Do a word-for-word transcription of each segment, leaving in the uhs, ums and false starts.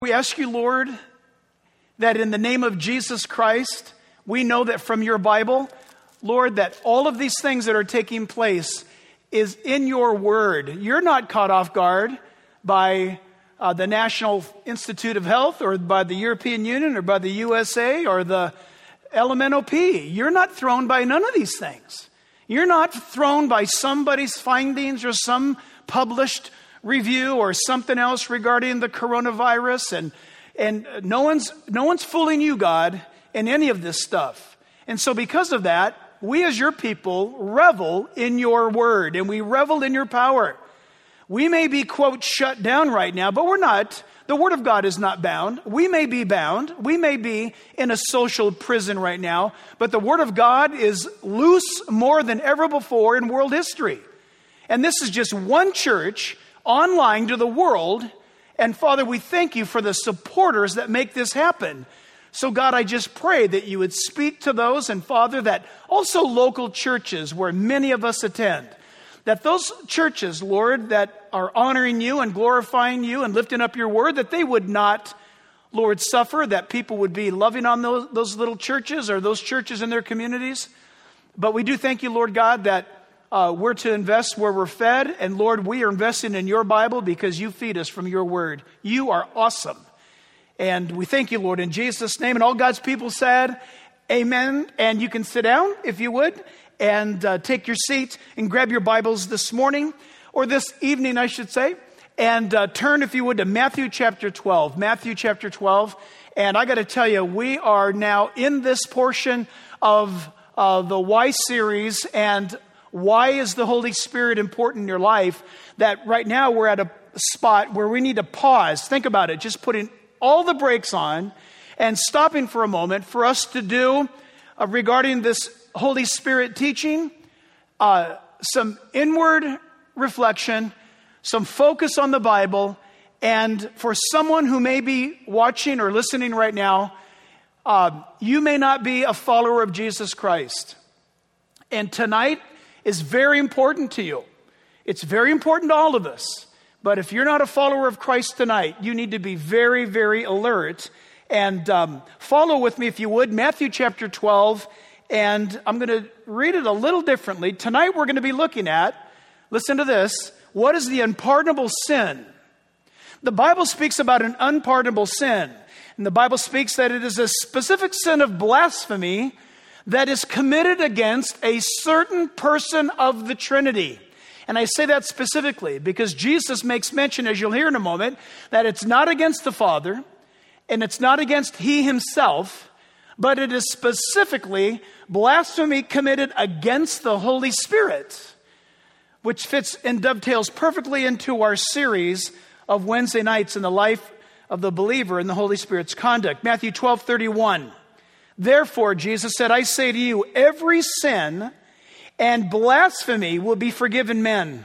We ask you, Lord, that in the name of Jesus Christ, we know that from your Bible, Lord, that all of these things that are taking place is in your word. You're not caught off guard by uh, the National Institute of Health or by the European Union or by the U S A or the L M N O P. You're not thrown by none of these things. You're not thrown by somebody's findings or some published review or something else regarding the coronavirus, and and no one's no one's fooling you, God, in any of this stuff. And so because of that, we as your people revel in your word, and we revel in your power. We may be, quote, shut down right now, but we're not. The word of God is not bound. We may be bound. We may be in a social prison right now, but the word of God is loose more than ever before in world history. And this is just one church online to the world. And Father, we thank you for the supporters that make this happen. So God, I just pray that you would speak to those, and Father, that also local churches where many of us attend, that those churches, Lord, that are honoring you and glorifying you and lifting up your word, that they would not, Lord, suffer, that people would be loving on those, those little churches or those churches in their communities. But we do thank you, Lord God, that Uh, we're to invest where we're fed. And Lord, we are investing in your Bible because you feed us from your word. You are awesome. And we thank you, Lord, in Jesus' name. And all God's people said, amen. And you can sit down if you would and uh, take your seat and grab your Bibles this morning, or this evening, I should say. And uh, turn, if you would, to Matthew chapter twelve. Matthew chapter twelve. And I got to tell you, we are now in this portion of uh, the Why series. And why is the Holy Spirit important in your life? That right now we're at a spot where we need to pause. Think about it. Just putting all the brakes on and stopping for a moment for us to do uh, regarding this Holy Spirit teaching, uh, some inward reflection, some focus on the Bible. And for someone who may be watching or listening right now, uh, you may not be a follower of Jesus Christ. And tonight is very important to you. It's very important to all of us. But if you're not a follower of Christ tonight, you need to be very, very alert. And um, follow with me, if you would, Matthew chapter twelve. And I'm going to read it a little differently. Tonight we're going to be looking at, listen to this, what is the unpardonable sin? The Bible speaks about an unpardonable sin. And the Bible speaks that it is a specific sin of blasphemy that is committed against a certain person of the Trinity. And I say that specifically because Jesus makes mention, as you'll hear in a moment, that it's not against the Father and it's not against he himself, but it is specifically blasphemy committed against the Holy Spirit, which fits and dovetails perfectly into our series of Wednesday nights in the life of the believer in the Holy Spirit's conduct. Matthew twelve thirty-one. Therefore, Jesus said, I say to you, every sin and blasphemy will be forgiven men.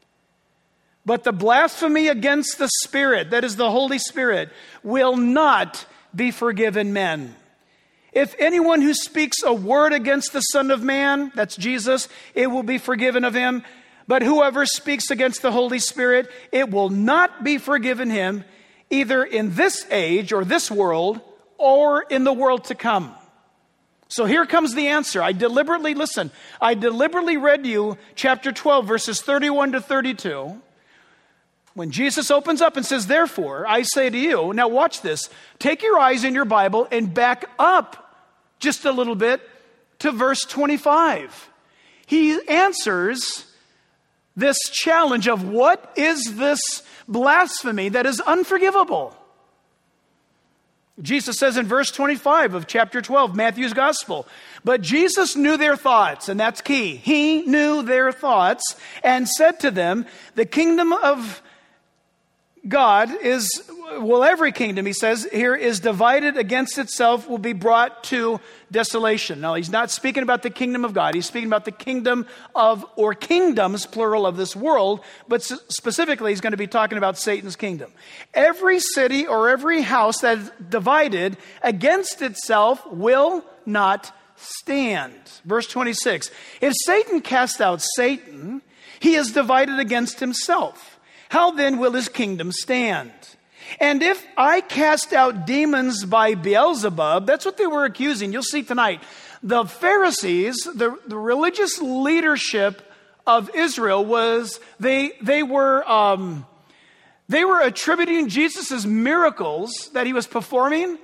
But the blasphemy against the Spirit, that is the Holy Spirit, will not be forgiven men. If anyone who speaks a word against the Son of Man, that's Jesus, it will be forgiven of him. But whoever speaks against the Holy Spirit, it will not be forgiven him, either in this age or this world, or in the world to come. So here comes the answer. I deliberately, listen, I deliberately read you chapter twelve, verses thirty-one to thirty-two. When Jesus opens up and says, therefore, I say to you, now watch this. Take your eyes in your Bible and back up just a little bit to verse twenty-five. He answers this challenge of what is this blasphemy that is unforgivable? Jesus says in verse twenty-five of chapter twelve, Matthew's gospel, but Jesus knew their thoughts, and that's key. He knew their thoughts and said to them, the kingdom of God is, well, every kingdom, he says here, is divided against itself, will be brought to desolation. Now, he's not speaking about the kingdom of God. He's speaking about the kingdom of, or kingdoms, plural, of this world. But specifically, he's going to be talking about Satan's kingdom. Every city or every house that is divided against itself will not stand. Verse twenty-six, if Satan cast out Satan, he is divided against himself. How then will his kingdom stand? And if I cast out demons by Beelzebub, that's what they were accusing. You'll see tonight. The Pharisees, the, the religious leadership of Israel, was they they were um, they were attributing Jesus' miracles that he was performing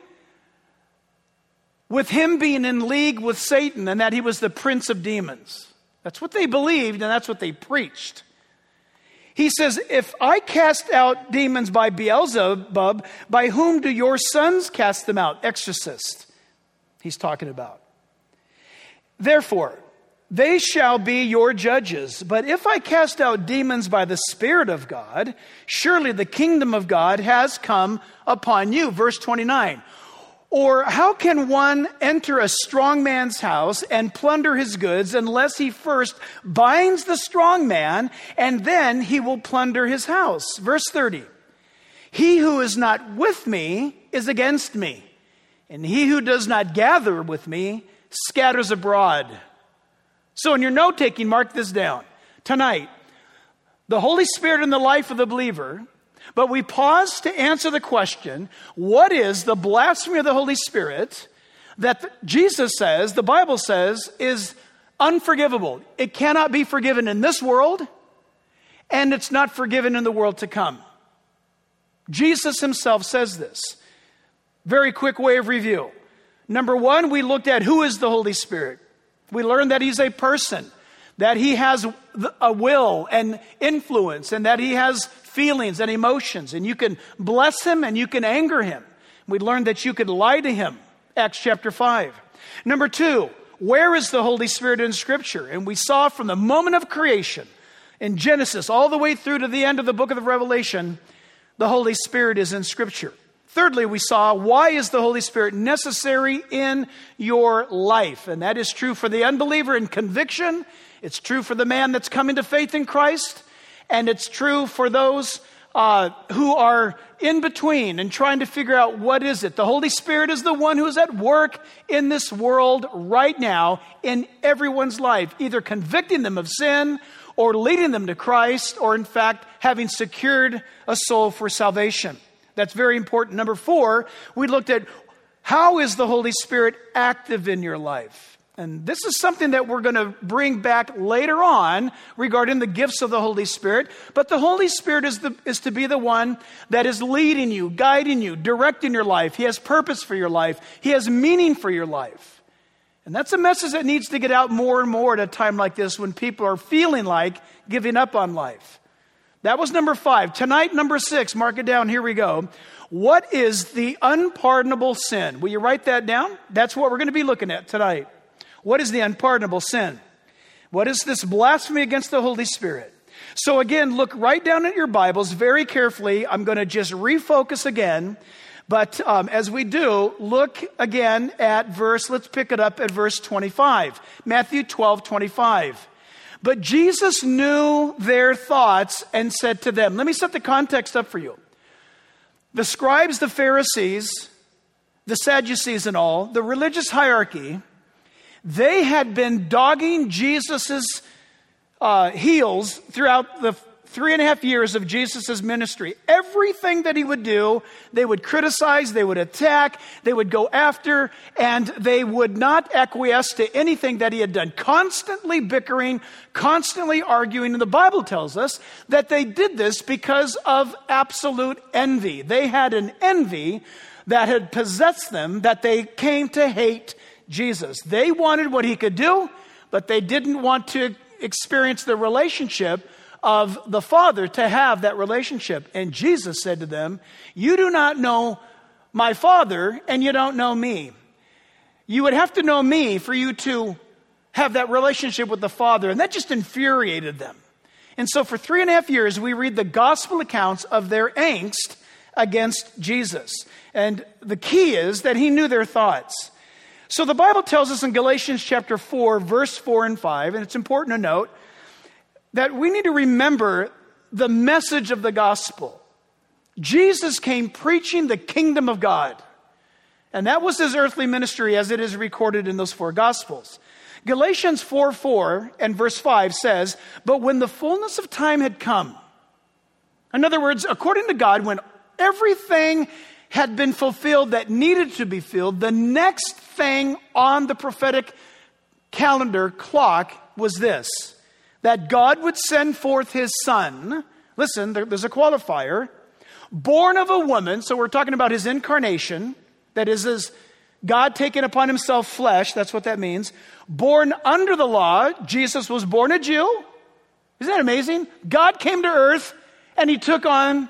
with him being in league with Satan and that he was the prince of demons. That's what they believed, and that's what they preached. He says, if I cast out demons by Beelzebub, by whom do your sons cast them out? Exorcist, he's talking about. Therefore, they shall be your judges. But if I cast out demons by the Spirit of God, surely the kingdom of God has come upon you. Verse twenty-nine. Or how can one enter a strong man's house and plunder his goods unless he first binds the strong man, and then he will plunder his house? Verse thirty. He who is not with me is against me, and he who does not gather with me scatters abroad. So in your note-taking, mark this down. Tonight, the Holy Spirit in the life of the believer. But we pause to answer the question, what is the blasphemy of the Holy Spirit that Jesus says, the Bible says, is unforgivable? It cannot be forgiven in this world, and it's not forgiven in the world to come. Jesus himself says this. Very quick way of review. Number one, we looked at who is the Holy Spirit. We learned that he's a person, that he has a will and influence, and that he has feelings and emotions, and you can bless him and you can anger him. We learned that you could lie to him, Acts chapter five. Number two, where is the Holy Spirit in Scripture? And we saw from the moment of creation in Genesis all the way through to the end of the book of the Revelation, the Holy Spirit is in Scripture. Thirdly, we saw why is the Holy Spirit necessary in your life? And that is true for the unbeliever in conviction. It's true for the man that's coming to faith in Christ. And it's true for those uh, who are in between and trying to figure out what is it. The Holy Spirit is the one who is at work in this world right now in everyone's life, either convicting them of sin or leading them to Christ, or in fact, having secured a soul for salvation. That's very important. Number four, we looked at how is the Holy Spirit active in your life? And this is something that we're going to bring back later on regarding the gifts of the Holy Spirit. But the Holy Spirit is, the, is to be the one that is leading you, guiding you, directing your life. He has purpose for your life. He has meaning for your life. And that's a message that needs to get out more and more at a time like this when people are feeling like giving up on life. That was number five. Tonight, number six, mark it down. Here we go. What is the unpardonable sin? Will you write that down? That's what we're going to be looking at tonight. What is the unpardonable sin? What is this blasphemy against the Holy Spirit? So again, look right down at your Bibles very carefully. I'm going to just refocus again. But um, as we do, look again at verse, let's pick it up at verse twenty-five. Matthew twelve, twenty-five. But Jesus knew their thoughts and said to them, let me set the context up for you. The scribes, the Pharisees, the Sadducees and all, the religious hierarchy, they had been dogging Jesus's uh, heels throughout the three and a half years of Jesus's ministry. Everything that he would do, they would criticize, they would attack, they would go after, and they would not acquiesce to anything that he had done. Constantly bickering, constantly arguing. And the Bible tells us that they did this because of absolute envy. They had an envy that had possessed them, that they came to hate Jesus. They wanted what he could do, but they didn't want to experience the relationship of the Father, to have that relationship. And Jesus said to them, you do not know my Father, and you don't know me. You would have to know me for you to have that relationship with the Father. And that just infuriated them. And so for three and a half years, we read the gospel accounts of their angst against Jesus. And the key is that he knew their thoughts. So the Bible tells us in Galatians chapter four, verse four and five, and it's important to note that we need to remember the message of the gospel. Jesus came preaching the kingdom of God. And that was his earthly ministry as it is recorded in those four gospels. Galatians four four and verse five says, but when the fullness of time had come, in other words, according to God, when Everything had been fulfilled that needed to be filled. The next thing on the prophetic calendar clock was this, that God would send forth his son. Listen, there, there's a qualifier. Born of a woman, so we're talking about his incarnation. That is, his God taking upon himself flesh. That's what that means. Born under the law. Jesus was born a Jew. Isn't that amazing? God came to earth and he took on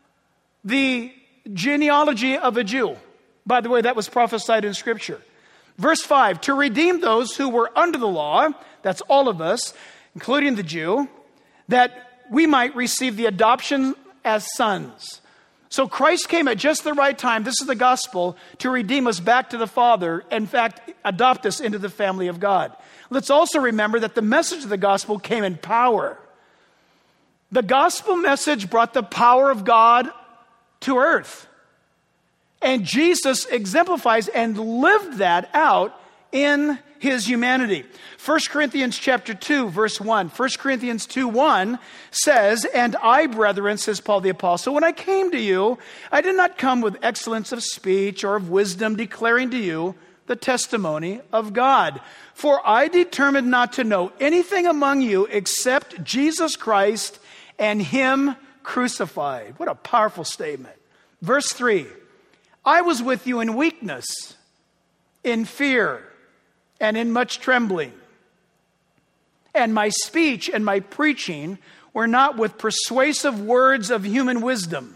the genealogy of a Jew. By the way, that was prophesied in Scripture. Verse five, to redeem those who were under the law, that's all of us, including the Jew, that we might receive the adoption as sons. So Christ came at just the right time, this is the gospel, to redeem us back to the Father, in fact, adopt us into the family of God. Let's also remember that the message of the gospel came in power. The gospel message brought the power of God to earth. And Jesus exemplifies and lived that out in his humanity. First Corinthians chapter two, verse one. First Corinthians two, one says, and I, brethren, says Paul the apostle, when I came to you, I did not come with excellence of speech or of wisdom, declaring to you the testimony of God. For I determined not to know anything among you except Jesus Christ and him crucified. What a powerful statement. Verse three, I was with you in weakness, in fear, and in much trembling. And my speech and my preaching were not with persuasive words of human wisdom.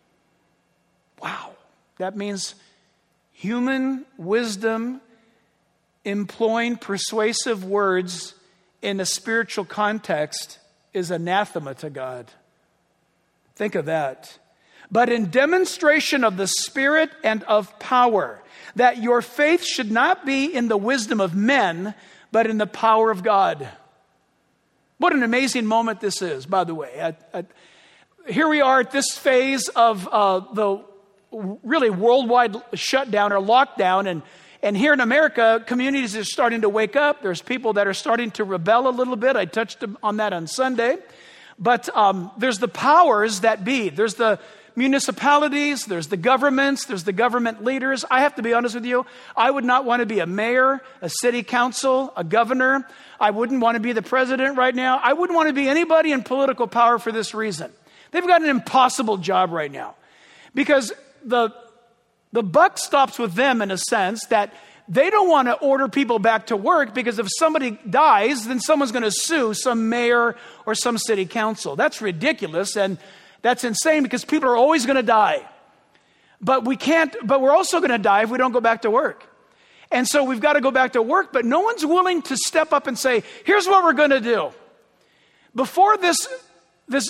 Wow. That means human wisdom employing persuasive words in a spiritual context is anathema to God. Think of that. But in demonstration of the Spirit and of power, that your faith should not be in the wisdom of men, but in the power of God. What an amazing moment this is, by the way. I, I, here we are at this phase of uh, the really worldwide shutdown or lockdown, and, and here in America, communities are starting to wake up. There's people that are starting to rebel a little bit. I touched on that on Sunday. But um, there's the powers that be. There's the municipalities, there's the governments, there's the government leaders. I have to be honest with you, I would not want to be a mayor, a city council, a governor. I wouldn't want to be the president right now. I wouldn't want to be anybody in political power for this reason. They've got an impossible job right now because the, the buck stops with them in a sense that they don't want to order people back to work because if somebody dies, then someone's going to sue some mayor or some city council. That's ridiculous, and that's insane because people are always going to die. But we can't, but we're also going to die if we don't go back to work. And so we've got to go back to work, but no one's willing to step up and say, here's what we're going to do. Before this, this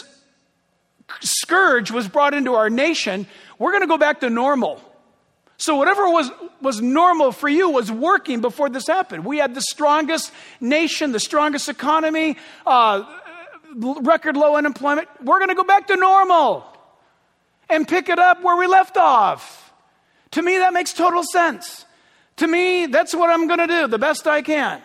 scourge was brought into our nation, we're going to go back to normal. So whatever was, was normal for you was working before this happened. We had the strongest nation, the strongest economy, uh, record low unemployment. We're going to go back to normal and pick it up where we left off. To me, that makes total sense. To me, that's what I'm going to do, the best I can.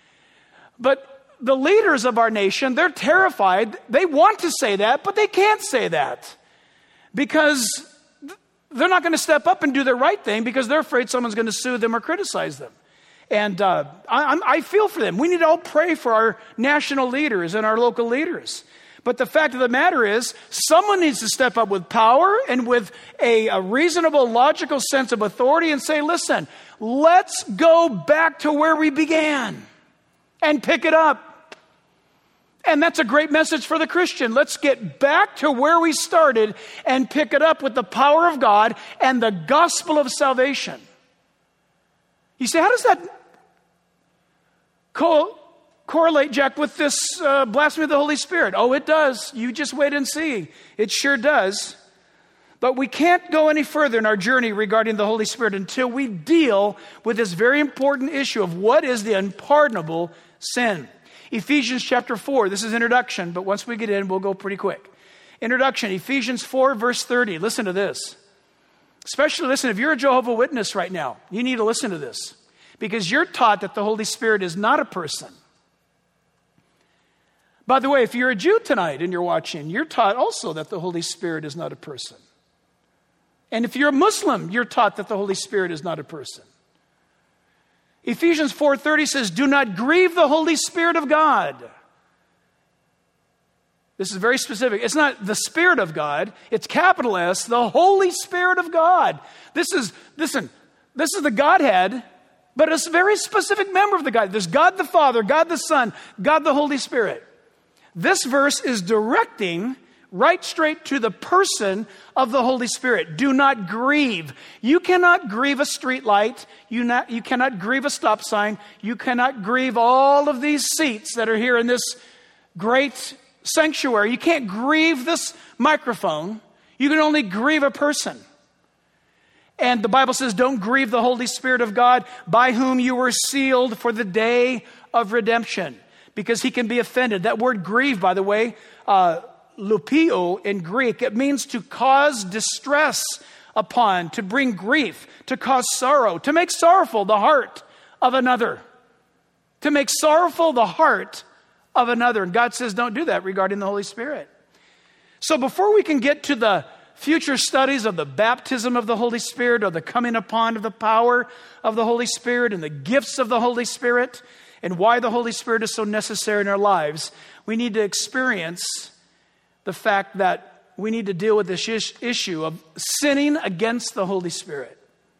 But the leaders of our nation, they're terrified. They want to say that, but they can't say that because they're not going to step up and do the right thing because they're afraid someone's going to sue them or criticize them. And uh, I, I feel for them. We need to all pray for our national leaders and our local leaders. But the fact of the matter is, someone needs to step up with power and with a, a reasonable, logical sense of authority and say, listen, let's go back to where we began and pick it up. And that's a great message for the Christian. Let's get back to where we started and pick it up with the power of God and the gospel of salvation. You say, how does that co- correlate, Jack, with this uh, blasphemy of the Holy Spirit? Oh, it does. You just wait and see. It sure does. But we can't go any further in our journey regarding the Holy Spirit until we deal with this very important issue of what is the unpardonable sin. Ephesians chapter four, this is introduction, but once we get in, we'll go pretty quick. Introduction, Ephesians four, verse thirty. Listen to this. Especially, listen, if you're a Jehovah's Witness right now, you need to listen to this. Because you're taught that the Holy Spirit is not a person. By the way, if you're a Jew tonight and you're watching, you're taught also that the Holy Spirit is not a person. And if you're a Muslim, you're taught that the Holy Spirit is not a person. Ephesians four thirty says, do not grieve the Holy Spirit of God. This is very specific. It's not the Spirit of God. It's capital S, the Holy Spirit of God. This is, listen, this is the Godhead, but it's a very specific member of the Godhead. There's God the Father, God the Son, God the Holy Spirit. This verse is directing right straight to the person of the Holy Spirit. Do not grieve. You cannot grieve a street light. You, not, you cannot grieve a stop sign. You cannot grieve all of these seats that are here in this great sanctuary. You can't grieve this microphone. You can only grieve a person. And the Bible says, don't grieve the Holy Spirit of God, by whom you were sealed for the day of redemption, because he can be offended. That word grieve, by the way, uh, lupio in Greek, it means to cause distress upon, to bring grief, to cause sorrow, to make sorrowful the heart of another, to make sorrowful the heart of another. And God says, don't do that regarding the Holy Spirit. So before we can get to the future studies of the baptism of the Holy Spirit, or the coming upon of the power of the Holy Spirit and the gifts of the Holy Spirit, and why the Holy Spirit is so necessary in our lives, we need to experience the fact that we need to deal with this issue of sinning against the Holy Spirit.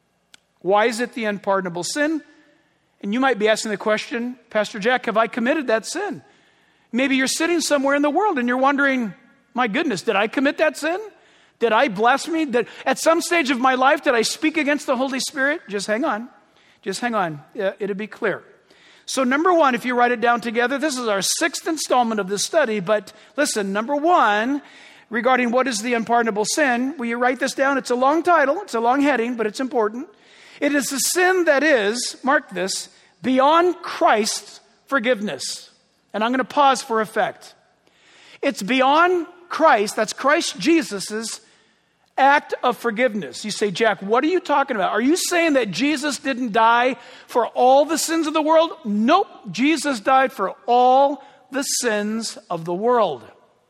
Why is it the unpardonable sin? And you might be asking the question, Pastor Jack, have I committed that sin? Maybe you're sitting somewhere in the world and you're wondering, my goodness, did I commit that sin? Did I blaspheme? Did, at some stage of my life, did I speak against the Holy Spirit? Just hang on. Just hang on. It'll be clear. So number one, if you write it down together, this is our sixth installment of this study. But listen, number one, regarding what is the unpardonable sin, will you write this down? It's a long title. It's a long heading, but it's important. It is a sin that is, mark this, beyond Christ's forgiveness. And I'm going to pause for effect. It's beyond Christ, that's Christ Jesus's act of forgiveness. You say, Jack, what are you talking about? Are you saying that Jesus didn't die for all the sins of the world? Nope. Jesus died for all the sins of the world.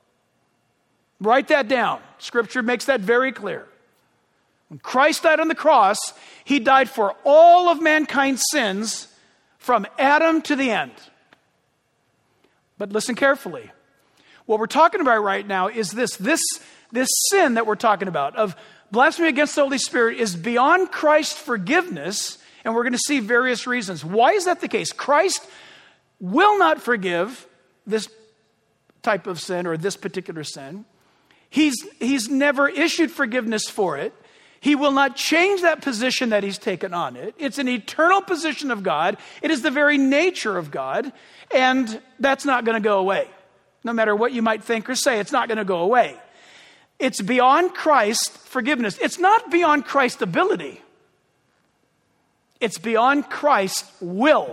Write that down. Scripture makes that very clear. When Christ died on the cross, he died for all of mankind's sins from Adam to the end. But listen carefully. What we're talking about right now is this. This, this sin that we're talking about of blasphemy against the Holy Spirit is beyond Christ's forgiveness, and we're going to see various reasons. Why is that the case? Christ will not forgive this type of sin or this particular sin. He's, he's never issued forgiveness for it. He will not change that position that he's taken on it. It's an eternal position of God. It is the very nature of God, and that's not going to go away. No matter what you might think or say, it's not going to go away. It's beyond Christ's forgiveness. It's not beyond Christ's ability. It's beyond Christ's will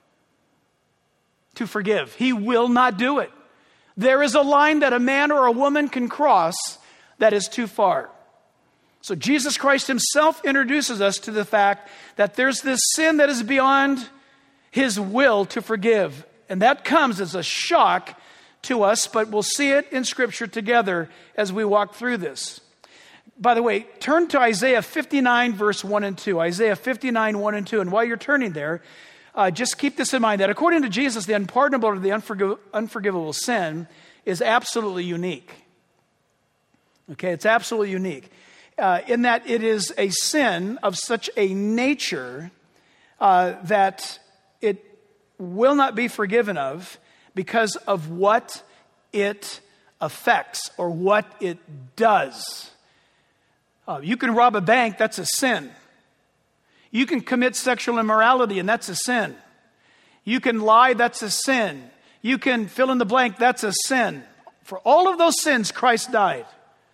to forgive. He will not do it. There is a line that a man or a woman can cross that is too far. So Jesus Christ himself introduces us to the fact that there's this sin that is beyond his will to forgive. And that comes as a shock to us, but we'll see it in Scripture together as we walk through this. By the way, turn to Isaiah fifty-nine, verse one and two. Isaiah fifty-nine, one and two. And while you're turning there, uh, just keep this in mind, that according to Jesus, the unpardonable or the unforgiv- unforgivable sin is absolutely unique. Okay, it's absolutely unique. Uh, in that it is a sin of such a nature uh, that it will not be forgiven of because of what it affects or what it does. Uh, you can rob a bank, that's a sin. You can commit sexual immorality, and that's a sin. You can lie, that's a sin. You can fill in the blank, that's a sin. For all of those sins, Christ died.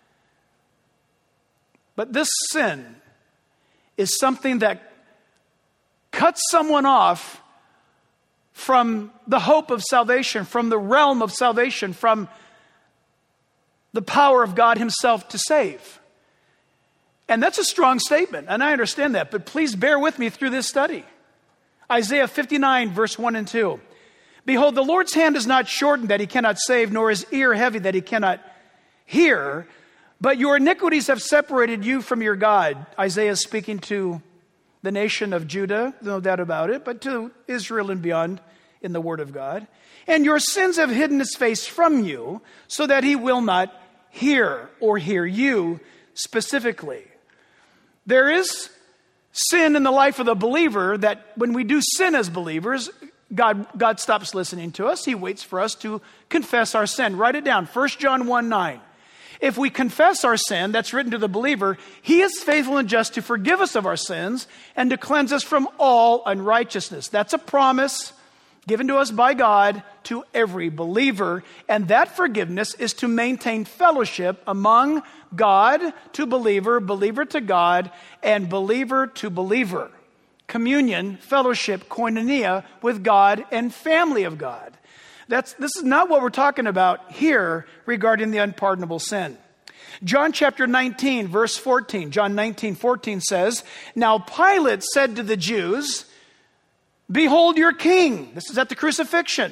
But this sin is something that cuts someone off from the hope of salvation, from the realm of salvation, from the power of God himself to save. And that's a strong statement, and I understand that, but please bear with me through this study. Isaiah fifty-nine, verse one and two. Behold, the Lord's hand is not shortened that he cannot save, nor his ear heavy that he cannot hear. But your iniquities have separated you from your God. Isaiah is speaking to the nation of Judah, no doubt about it, but to Israel and beyond in the Word of God. And your sins have hidden his face from you so that he will not hear or hear you specifically. There is sin in the life of the believer that when we do sin as believers, God, God stops listening to us. He waits for us to confess our sin. Write it down, First John one nine. If we confess our sin, that's written to the believer, he is faithful and just to forgive us of our sins and to cleanse us from all unrighteousness. That's a promise given to us by God to every believer. And that forgiveness is to maintain fellowship among God to believer, believer to God, and believer to believer. Communion, fellowship, koinonia with God and family of God. That's, this is not what we're talking about here regarding the unpardonable sin. John chapter nineteen, verse fourteen. John nineteen, fourteen says, Now Pilate said to the Jews, Behold your king. This is at the crucifixion.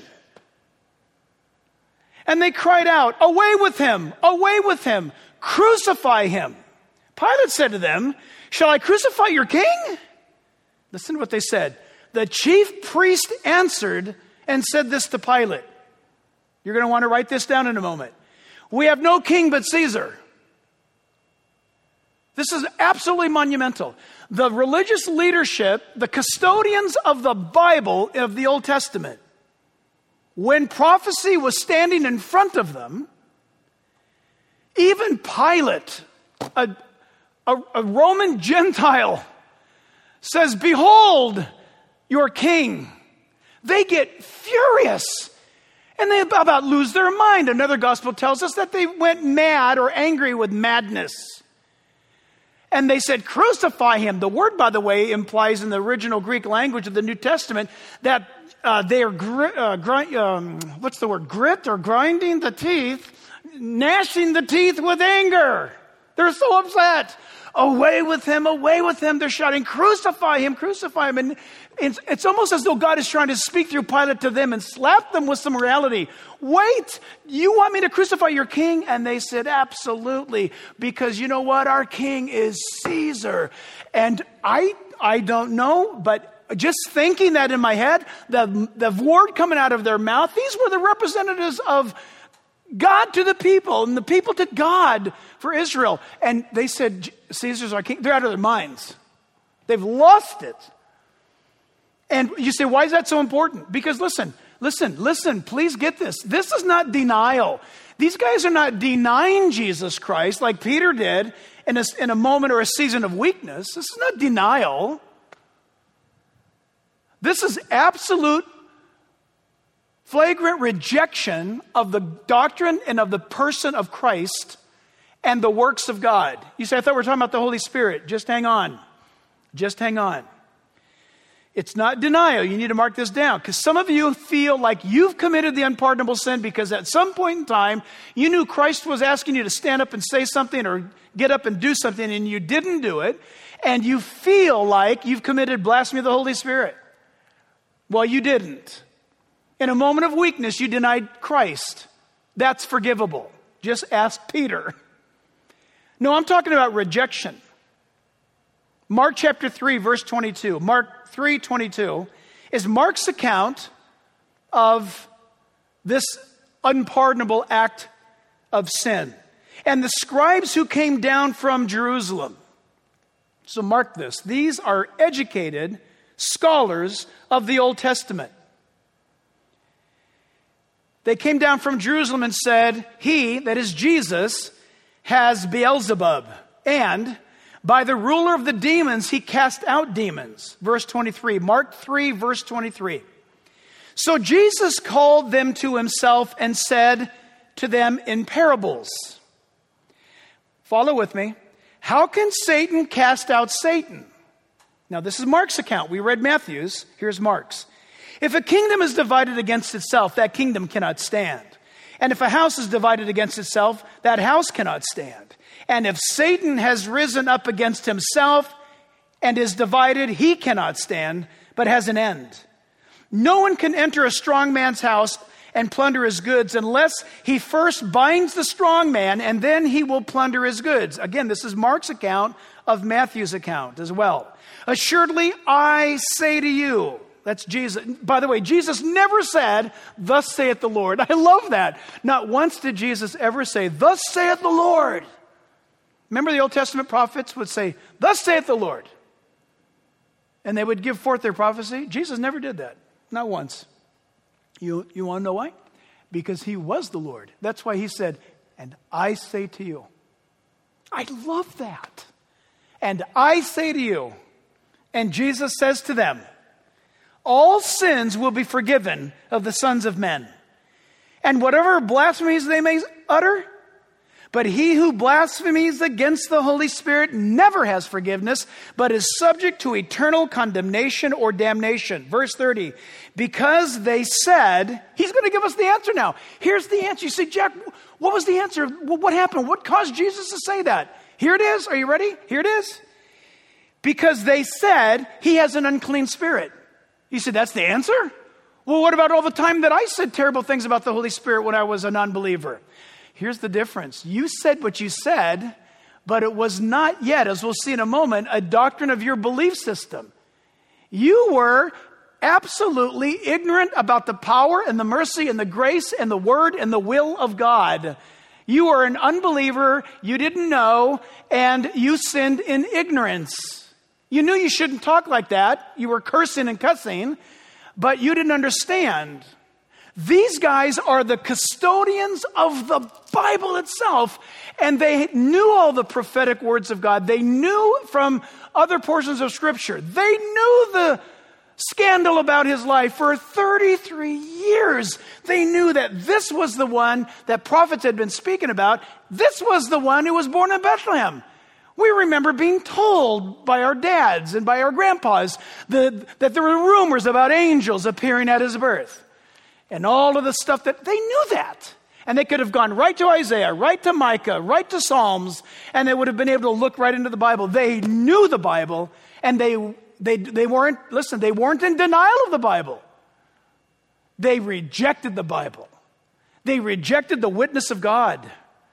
And they cried out, Away with him, away with him, crucify him. Pilate said to them, Shall I crucify your king? Listen to what they said. The chief priest answered and said this to Pilate. You're going to want to write this down in a moment. We have no king but Caesar. This is absolutely monumental. The religious leadership, the custodians of the Bible, of the Old Testament, when prophecy was standing in front of them, even Pilate, a, a, a Roman Gentile, says, Behold your king. They get furious and they about lose their mind. Another gospel tells us that they went mad or angry with madness. And they said, Crucify him. The word, by the way, implies in the original Greek language of the New Testament that uh, they are, gri- uh, gri- um, what's the word, grit or grinding the teeth, gnashing the teeth with anger. They're so upset. Away with him, away with him. They're shouting, Crucify him, crucify him. And it's, it's almost as though God is trying to speak through Pilate to them and slap them with some reality. Wait, you want me to crucify your king? And they said, absolutely. Because you know what? Our king is Caesar. And I, I don't know, but just thinking that in my head, the, the word coming out of their mouth, these were the representatives of God to the people and the people to God for Israel. And they said, Caesar's our king. They're out of their minds. They've lost it. And you say, why is that so important? Because listen, listen, listen, please get this. This is not denial. These guys are not denying Jesus Christ like Peter did in a, in a moment or a season of weakness. This is not denial. This is absolute flagrant rejection of the doctrine and of the person of Christ and the works of God. You say, I thought we were talking about the Holy Spirit. Just hang on. Just hang on. It's not denial. You need to mark this down because some of you feel like you've committed the unpardonable sin because at some point in time, you knew Christ was asking you to stand up and say something or get up and do something and you didn't do it. And you feel like you've committed blasphemy of the Holy Spirit. Well, you didn't. In a moment of weakness, you denied Christ. That's forgivable. Just ask Peter. No, I'm talking about rejection. Mark chapter three, verse twenty-two. Mark three twenty-two is Mark's account of this unpardonable act of sin. And the scribes who came down from Jerusalem. So mark this. These are educated scholars of the Old Testament. They came down from Jerusalem and said, He, that is Jesus, has Beelzebub, and by the ruler of the demons, he cast out demons. Verse twenty-three, Mark three, verse twenty-three. So Jesus called them to himself and said to them in parables. Follow with me. How can Satan cast out Satan? Now this is Mark's account. We read Matthew's. Here's Mark's. If a kingdom is divided against itself, that kingdom cannot stand. And if a house is divided against itself, that house cannot stand. And if Satan has risen up against himself and is divided, he cannot stand, but has an end. No one can enter a strong man's house and plunder his goods unless he first binds the strong man, and then he will plunder his goods. Again, this is Mark's account of Matthew's account as well. Assuredly, I say to you, that's Jesus. By the way, Jesus never said, thus saith the Lord. I love that. Not once did Jesus ever say, thus saith the Lord. Remember the Old Testament prophets would say, thus saith the Lord. And they would give forth their prophecy. Jesus never did that. Not once. You, you want to know why? Because he was the Lord. That's why he said, and I say to you. I love that. And I say to you. And Jesus says to them, all sins will be forgiven of the sons of men. And whatever blasphemies they may utter, but he who blasphemies against the Holy Spirit never has forgiveness, but is subject to eternal condemnation or damnation. Verse thirty, because they said, he's going to give us the answer now. Here's the answer. You say, Jack, what was the answer? What happened? What caused Jesus to say that? Here it is. Are you ready? Here it is. Because they said he has an unclean spirit. You said, that's the answer? Well, what about all the time that I said terrible things about the Holy Spirit when I was a non-believer? Here's the difference. You said what you said, but it was not yet, as we'll see in a moment, a doctrine of your belief system. You were absolutely ignorant about the power and the mercy and the grace and the word and the will of God. You were an unbeliever, you didn't know, and you sinned in ignorance. You knew you shouldn't talk like that. You were cursing and cussing, but you didn't understand. These guys are the custodians of the Bible itself, and they knew all the prophetic words of God. They knew from other portions of Scripture. They knew the scandal about his life for thirty-three years. They knew that this was the one that prophets had been speaking about. This was the one who was born in Bethlehem. We remember being told by our dads and by our grandpas that, that there were rumors about angels appearing at his birth. And all of the stuff that, they knew that. And they could have gone right to Isaiah, right to Micah, right to Psalms, and they would have been able to look right into the Bible. They knew the Bible, and they, they, they weren't, listen, they weren't in denial of the Bible. They rejected the Bible. They rejected the witness of God.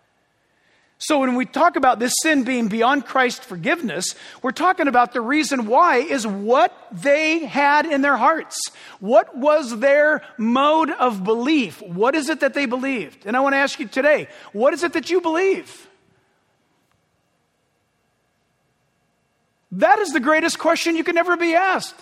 So when we talk about this sin being beyond Christ's forgiveness, we're talking about the reason why is what they had in their hearts. What was their mode of belief? What is it that they believed? And I want to ask you today, what is it that you believe? That is the greatest question you can ever be asked.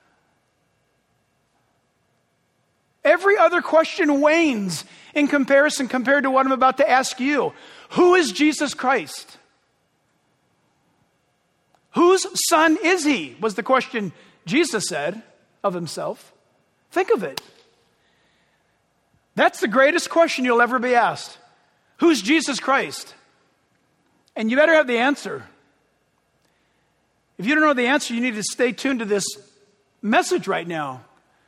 Every other question wanes in comparison compared to what I'm about to ask you. Who is Jesus Christ? Whose son is he? Was the question Jesus said of himself. Think of it. That's the greatest question you'll ever be asked. Who's Jesus Christ? And you better have the answer. If you don't know the answer, you need to stay tuned to this message right now.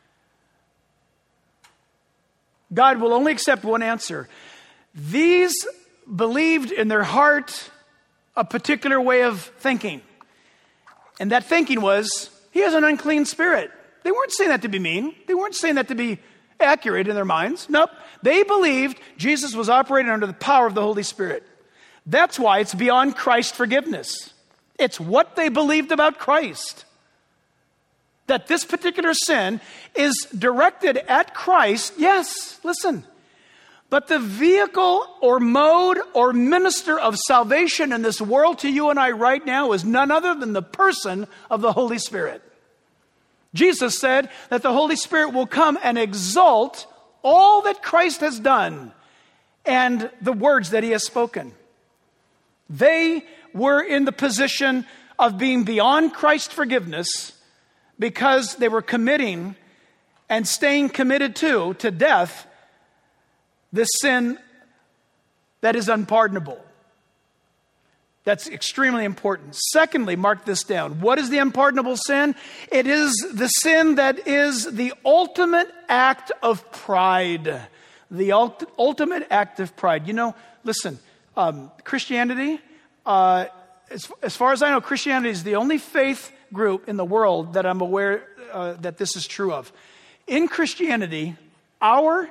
God will only accept one answer. These believed in their heart a particular way of thinking. And that thinking was, he has an unclean spirit. They weren't saying that to be mean. They weren't saying that to be accurate in their minds. Nope. They believed Jesus was operating under the power of the Holy Spirit. That's why it's beyond Christ's forgiveness. It's what they believed about Christ. That this particular sin is directed at Christ. Yes, listen. But the vehicle or mode or minister of salvation in this world to you and I right now is none other than the person of the Holy Spirit. Jesus said that the Holy Spirit will come and exalt all that Christ has done and the words that he has spoken. They were in the position of being beyond Christ's forgiveness because they were committing and staying committed to, to death, this sin that is unpardonable. That's extremely important. Secondly, mark this down. What is the unpardonable sin? It is the sin that is the ultimate act of pride. The ult- ultimate act of pride. You know, listen, um, Christianity, uh, as, as far as I know, Christianity is the only faith group in the world that I'm aware uh, that this is true of. In Christianity, our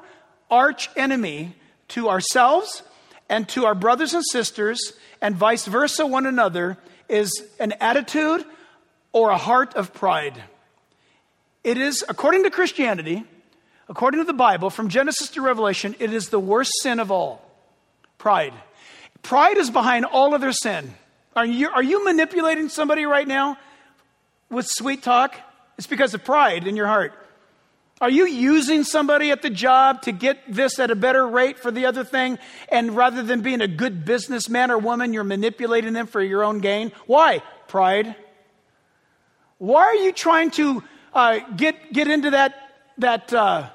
arch enemy to ourselves and to our brothers and sisters, and vice versa one another, is an attitude or a heart of pride. It is, according to Christianity, according to the Bible, from Genesis to Revelation, it is the worst sin of all. Pride. Pride is behind all other sin. Are you, are you manipulating somebody right now with sweet talk? It's because of pride in your heart. Are you using somebody at the job to get this at a better rate for the other thing, and rather than being a good businessman or woman, you're manipulating them for your own gain? Why? Pride. Why are you trying to uh, get get into that that uh,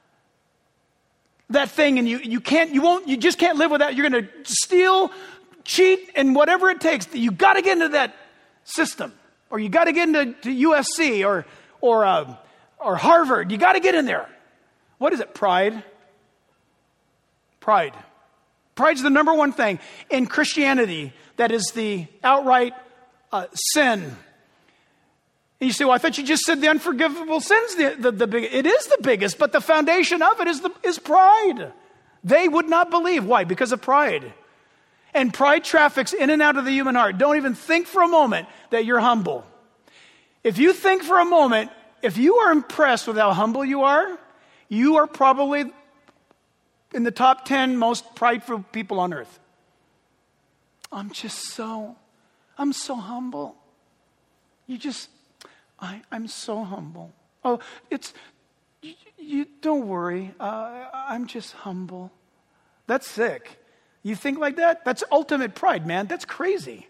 that thing, and you you can't you won't you just can't live without? You're going to steal, cheat, and whatever it takes. You got to get into that system, or you got to get into to U S C or or. Uh, Or Harvard. You got to get in there. What is it? Pride. Pride. Pride's the number one thing in Christianity that is the outright uh, sin. And you say, well, I thought you just said the unforgivable sin's the, the, the big. It is the biggest, but the foundation of it is, the, is pride. They would not believe. Why? Because of pride. And pride traffics in and out of the human heart. Don't even think for a moment that you're humble. If you think for a moment, if you are impressed with how humble you are, you are probably in the top ten most prideful people on earth. I'm just so, I'm so humble. You just, I, I'm so humble. Oh, it's, you, you don't worry. Uh, I'm just humble. That's sick. You think like that? That's ultimate pride, man. That's crazy.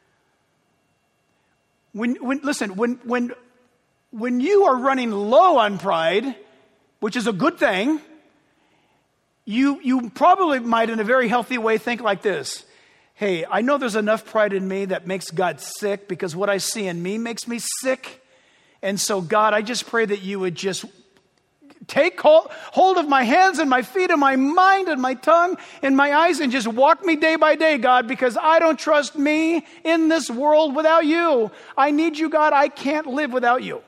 When, when, listen, when, when, when you are running low on pride, which is a good thing, you, you probably might, in a very healthy way, think like this. Hey, I know there's enough pride in me that makes God sick, because what I see in me makes me sick. And so, God, I just pray that you would just take hold of my hands and my feet and my mind and my tongue and my eyes and just walk me day by day, God, because I don't trust me in this world without you. I need you, God. I can't live without you.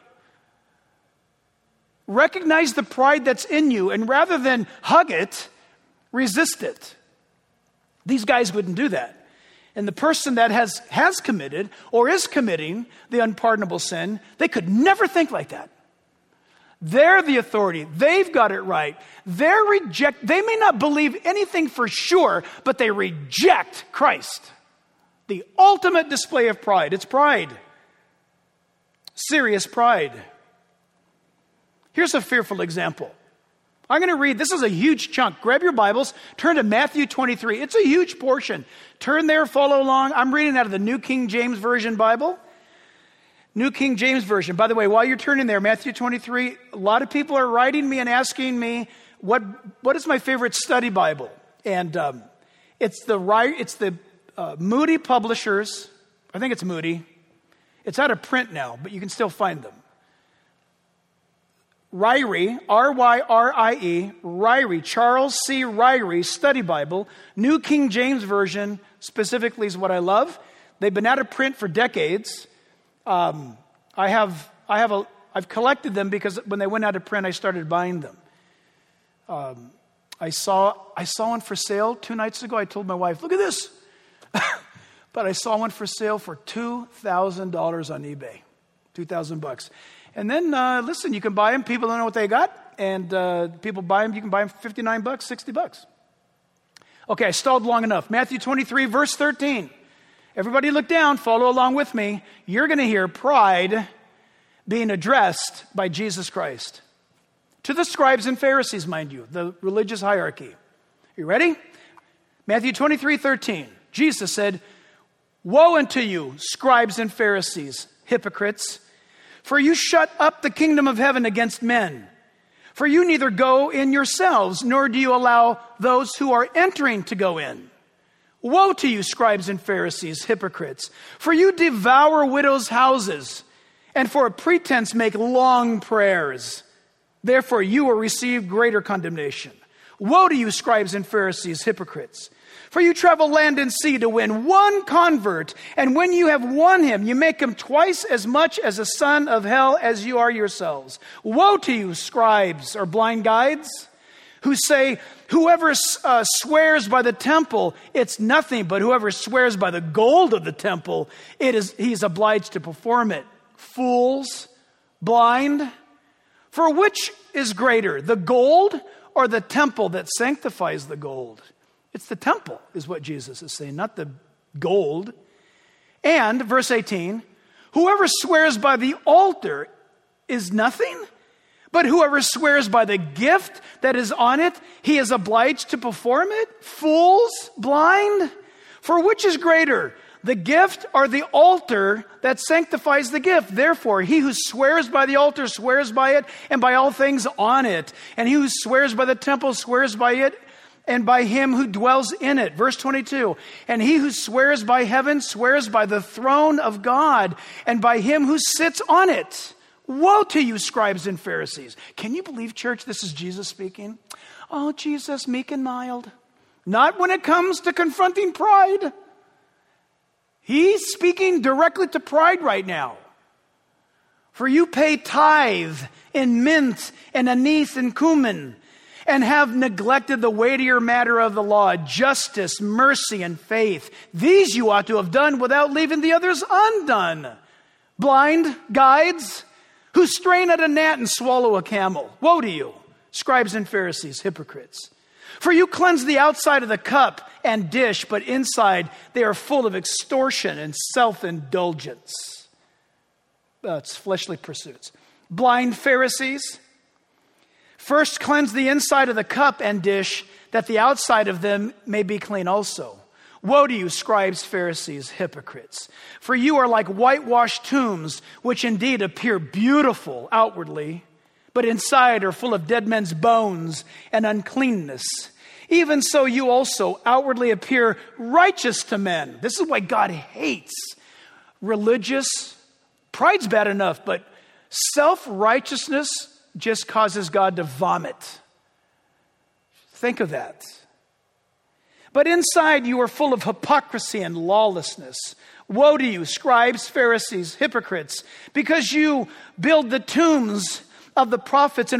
Recognize the pride that's in you, and rather than hug it, resist it. These guys wouldn't do that. And the person that has, has committed or is committing the unpardonable sin, they could never think like that. They're the authority. They've got it right. They're reject. They may not believe anything for sure, but they reject Christ. The ultimate display of pride. It's pride. Serious pride. Here's a fearful example. I'm going to read. This is a huge chunk. Grab your Bibles. Turn to Matthew twenty-three. It's a huge portion. Turn there. Follow along. I'm reading out of the New King James Version Bible. New King James Version. By the way, while you're turning there, Matthew twenty-three, a lot of people are writing me and asking me, what what is my favorite study Bible? And um, it's the it's the uh, Moody Publishers. I think it's Moody. It's out of print now, but you can still find them. Ryrie, R Y R I E, Ryrie, Charles C. Ryrie Study Bible, New King James Version specifically is what I love. They've been out of print for decades. Um, I have, I have a, I've collected them because when they went out of print, I started buying them. Um, I saw, I saw one for sale two nights ago. I told my wife, "Look at this," but I saw one for sale for two thousand dollars on eBay, two thousand bucks. And then, uh, listen, you can buy them. People don't know what they got, and uh, people buy them. You can buy them for fifty-nine bucks, sixty bucks. Okay, I stalled long enough. Matthew twenty-three, verse thirteen. Everybody look down, follow along with me. You're going to hear pride being addressed by Jesus Christ. To the scribes and Pharisees, mind you, the religious hierarchy. You ready? Matthew twenty-three, thirteen. Jesus said, "Woe unto you, scribes and Pharisees, hypocrites, for you shut up the kingdom of heaven against men. For you neither go in yourselves, nor do you allow those who are entering to go in. Woe to you, scribes and Pharisees, hypocrites, for you devour widows' houses, and for a pretense make long prayers. Therefore you will receive greater condemnation. Woe to you, scribes and Pharisees, hypocrites, for you travel land and sea to win one convert, and when you have won him, you make him twice as much as a son of hell as you are yourselves. Woe to you, scribes or blind guides, who say, whoever uh, swears by the temple, it's nothing, but whoever swears by the gold of the temple, it is he's obliged to perform it. Fools, blind, for which is greater, the gold or the temple that sanctifies the gold? It's the temple, is what Jesus is saying, not the gold. And, verse eighteen, whoever swears by the altar is nothing, but whoever swears by the gift that is on it, he is obliged to perform it. Fools, blind, for which is greater, the gift or the altar that sanctifies the gift? Therefore, he who swears by the altar swears by it and by all things on it. And he who swears by the temple swears by it and by him who dwells in it. Verse twenty-two, and he who swears by heaven swears by the throne of God and by him who sits on it. Woe to you, scribes and Pharisees. Can you believe, church, this is Jesus speaking? Oh, Jesus, meek and mild. Not when it comes to confronting pride. He's speaking directly to pride right now. For you pay tithe in mint and anise and cumin, and have neglected the weightier matter of the law, justice, mercy, and faith. These you ought to have done without leaving the others undone. Blind guides who strain at a gnat and swallow a camel. Woe to you, scribes and Pharisees, hypocrites. For you cleanse the outside of the cup and dish, but inside they are full of extortion and self-indulgence. That's fleshly pursuits. Blind Pharisees, first cleanse the inside of the cup and dish, that the outside of them may be clean also. Woe to you, scribes, Pharisees, hypocrites! For you are like whitewashed tombs, which indeed appear beautiful outwardly, but inside are full of dead men's bones and uncleanness. Even so you also outwardly appear righteous to men. This is why God hates religious. Pride's bad enough, but self-righteousness just causes God to vomit. Think of that. But inside you are full of hypocrisy and lawlessness. Woe to you, scribes, Pharisees, hypocrites, because you build the tombs of the prophets and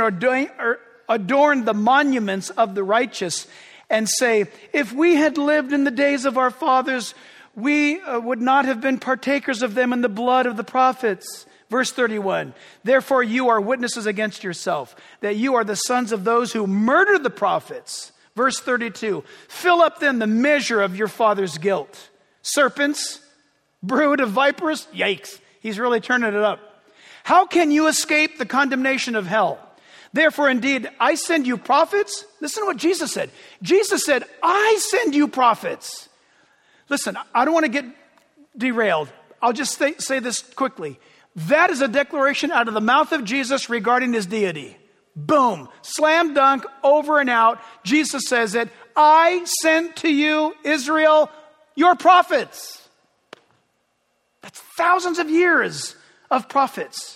adorn the monuments of the righteous, and say, if we had lived in the days of our fathers, we uh, would not have been partakers of them in the blood of the prophets. Verse thirty-one, therefore you are witnesses against yourself, that you are the sons of those who murdered the prophets. Verse thirty-two, fill up then the measure of your father's guilt. Serpents, brood of vipers, yikes, he's really turning it up. How can you escape the condemnation of hell? Therefore, indeed, I send you prophets. Listen to what Jesus said. Jesus said, I send you prophets. Listen, I don't want to get derailed. I'll just say, say this quickly. That is a declaration out of the mouth of Jesus regarding his deity. Boom. Slam dunk, over and out. Jesus says it. I sent to you, Israel, your prophets. That's thousands of years of prophets.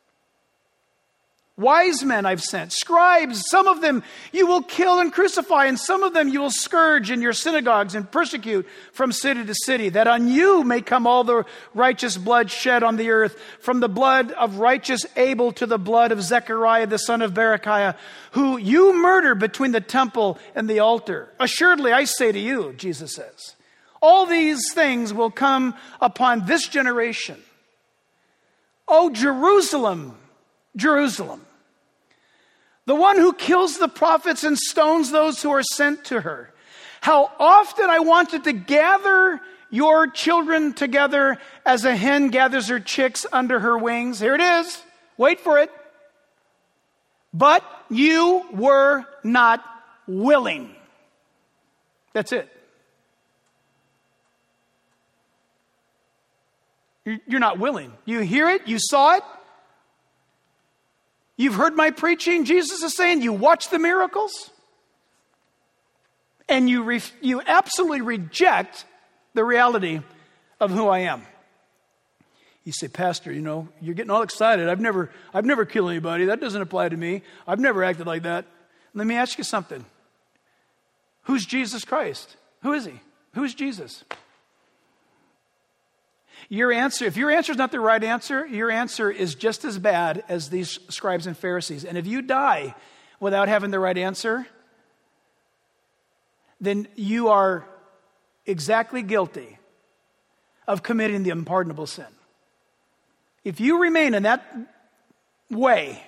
Wise men I've sent, scribes, some of them you will kill and crucify, and some of them you will scourge in your synagogues and persecute from city to city, that on you may come all the righteous blood shed on the earth, from the blood of righteous Abel to the blood of Zechariah the son of Berechiah, who you murdered between the temple and the altar. Assuredly, I say to you, Jesus says, all these things will come upon this generation. O Jerusalem, Jerusalem, the one who kills the prophets and stones those who are sent to her. How often I wanted to gather your children together as a hen gathers her chicks under her wings. Here it is. Wait for it. But you were not willing. That's it. You're not willing. You hear it. You saw it. You've heard my preaching. Jesus is saying you watch the miracles and you re- you absolutely reject the reality of who I am. You say, Pastor, you know, you're getting all excited. I've never, I've never killed anybody. That doesn't apply to me. I've never acted like that. Let me ask you something. Who's Jesus Christ? Who is he? Who's Jesus? Your answer, if your answer is not the right answer, your answer is just as bad as these scribes and Pharisees. And if you die without having the right answer, then you are exactly guilty of committing the unpardonable sin. If you remain in that way,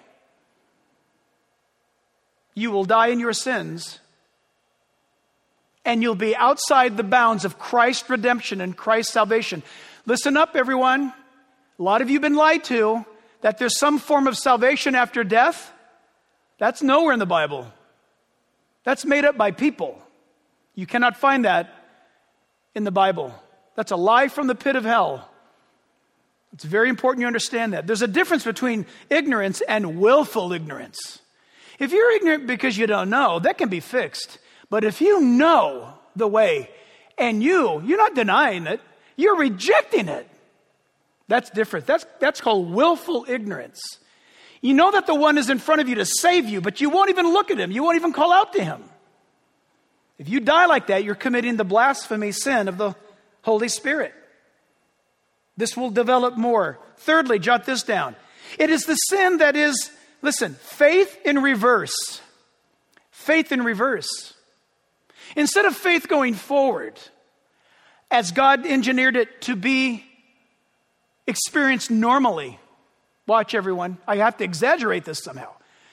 you will die in your sins, and you'll be outside the bounds of Christ's redemption and Christ's salvation. Listen up, everyone. A lot of you have been lied to that there's some form of salvation after death. That's nowhere in the Bible. That's made up by people. You cannot find that in the Bible. That's a lie from the pit of hell. It's very important you understand that. There's a difference between ignorance and willful ignorance. If you're ignorant because you don't know, that can be fixed. But if you know the way and you, you're not denying it, you're rejecting it. That's different. That's, that's called willful ignorance. You know that the one is in front of you to save you, but you won't even look at him. You won't even call out to him. If you die like that, you're committing the blasphemy sin of the Holy Spirit. This will develop more. Thirdly, jot this down. It is the sin that is, listen, faith in reverse. Faith in reverse. Instead of faith going forward, as God engineered it to be experienced normally. Watch, everyone. I have to exaggerate this somehow.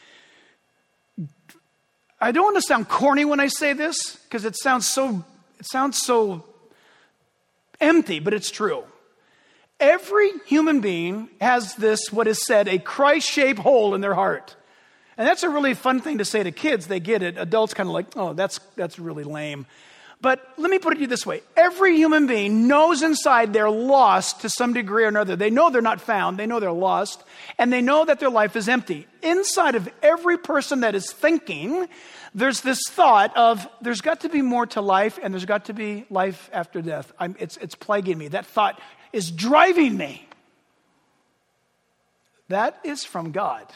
I don't want to sound corny when I say this, because it sounds so it sounds so empty, but it's true. Every human being has this, what is said, a Christ-shaped hole in their heart. And that's a really fun thing to say to kids. They get it. Adults kind of like, oh, that's that's really lame. But let me put it to you this way. Every human being knows inside they're lost to some degree or another. They know they're not found. They know they're lost. And they know that their life is empty. Inside of every person that is thinking, there's this thought of there's got to be more to life and there's got to be life after death. I'm, it's, it's plaguing me. That thought is driving me. That is from God.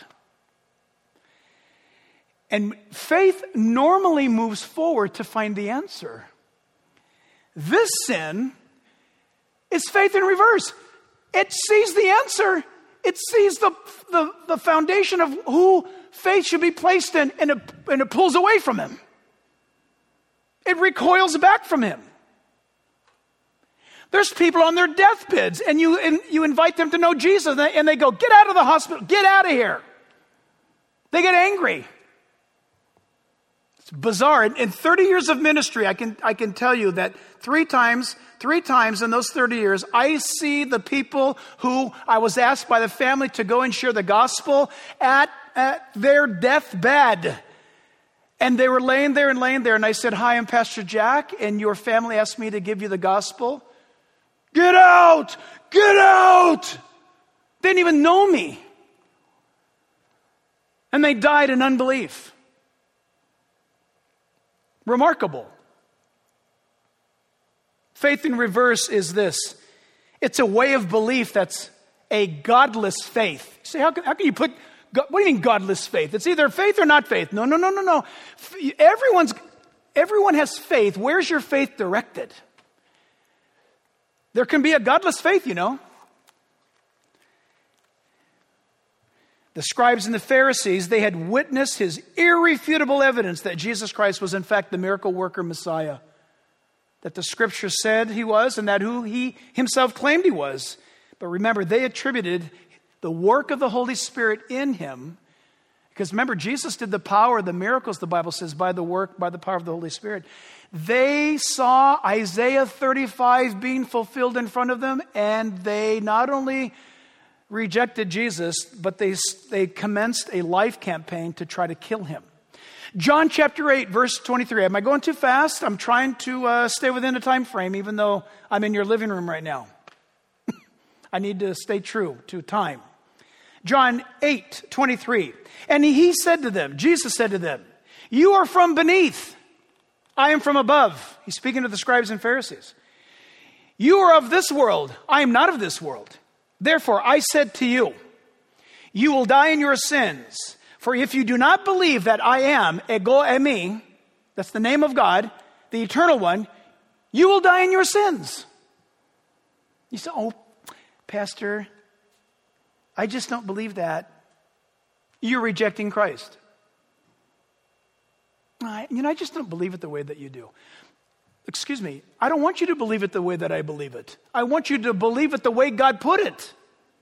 And faith normally moves forward to find the answer. This sin is faith in reverse. It sees the answer. It sees the, the, the foundation of who faith should be placed in, and it, and it pulls away from him. It recoils back from him. There's people on their deathbeds, and you, and you invite them to know Jesus, and they, and they go, get out of the hospital, get out of here. They get angry. Bizarre. In thirty years of ministry, I can I can tell you that three times, three times in those thirty years, I see the people who I was asked by the family to go and share the gospel at, at their deathbed. And they were laying there and laying there, and I said, hi, I'm Pastor Jack, and your family asked me to give you the gospel. Get out! Get out! They didn't even know me. And they died in unbelief. Remarkable. Faith in reverse is this. It's a way of belief that's a godless faith. You say, how can, how can you put, what do you mean godless faith? It's either faith or not faith. No, no, no, no, no. Everyone's, everyone has faith. Where's your faith directed? There can be a godless faith, you know. The scribes and the Pharisees, they had witnessed his irrefutable evidence that Jesus Christ was in fact the miracle worker Messiah. That the scripture said he was and that who he himself claimed he was. But remember, they attributed the work of the Holy Spirit in him. Because remember, Jesus did the power, the miracles, the Bible says, by the work, by the power of the Holy Spirit. They saw Isaiah thirty-five being fulfilled in front of them, and they not only rejected Jesus, but they, they commenced a life campaign to try to kill him. John chapter eight, verse twenty-three. Am I going too fast? I'm trying to uh, stay within a time frame, even though I'm in your living room right now. I need to stay true to time. John eight, twenty-three. And he said to them, Jesus said to them, you are from beneath. I am from above. He's speaking to the scribes and Pharisees. You are of this world. I am not of this world. Therefore, I said to you, you will die in your sins. For if you do not believe that I am ego eimi, that's the name of God, the eternal one, you will die in your sins. You say, oh, Pastor, I just don't believe that. You're rejecting Christ. I, you know, I just don't believe it the way that you do. Excuse me, I don't want you to believe it the way that I believe it. I want you to believe it the way God put it.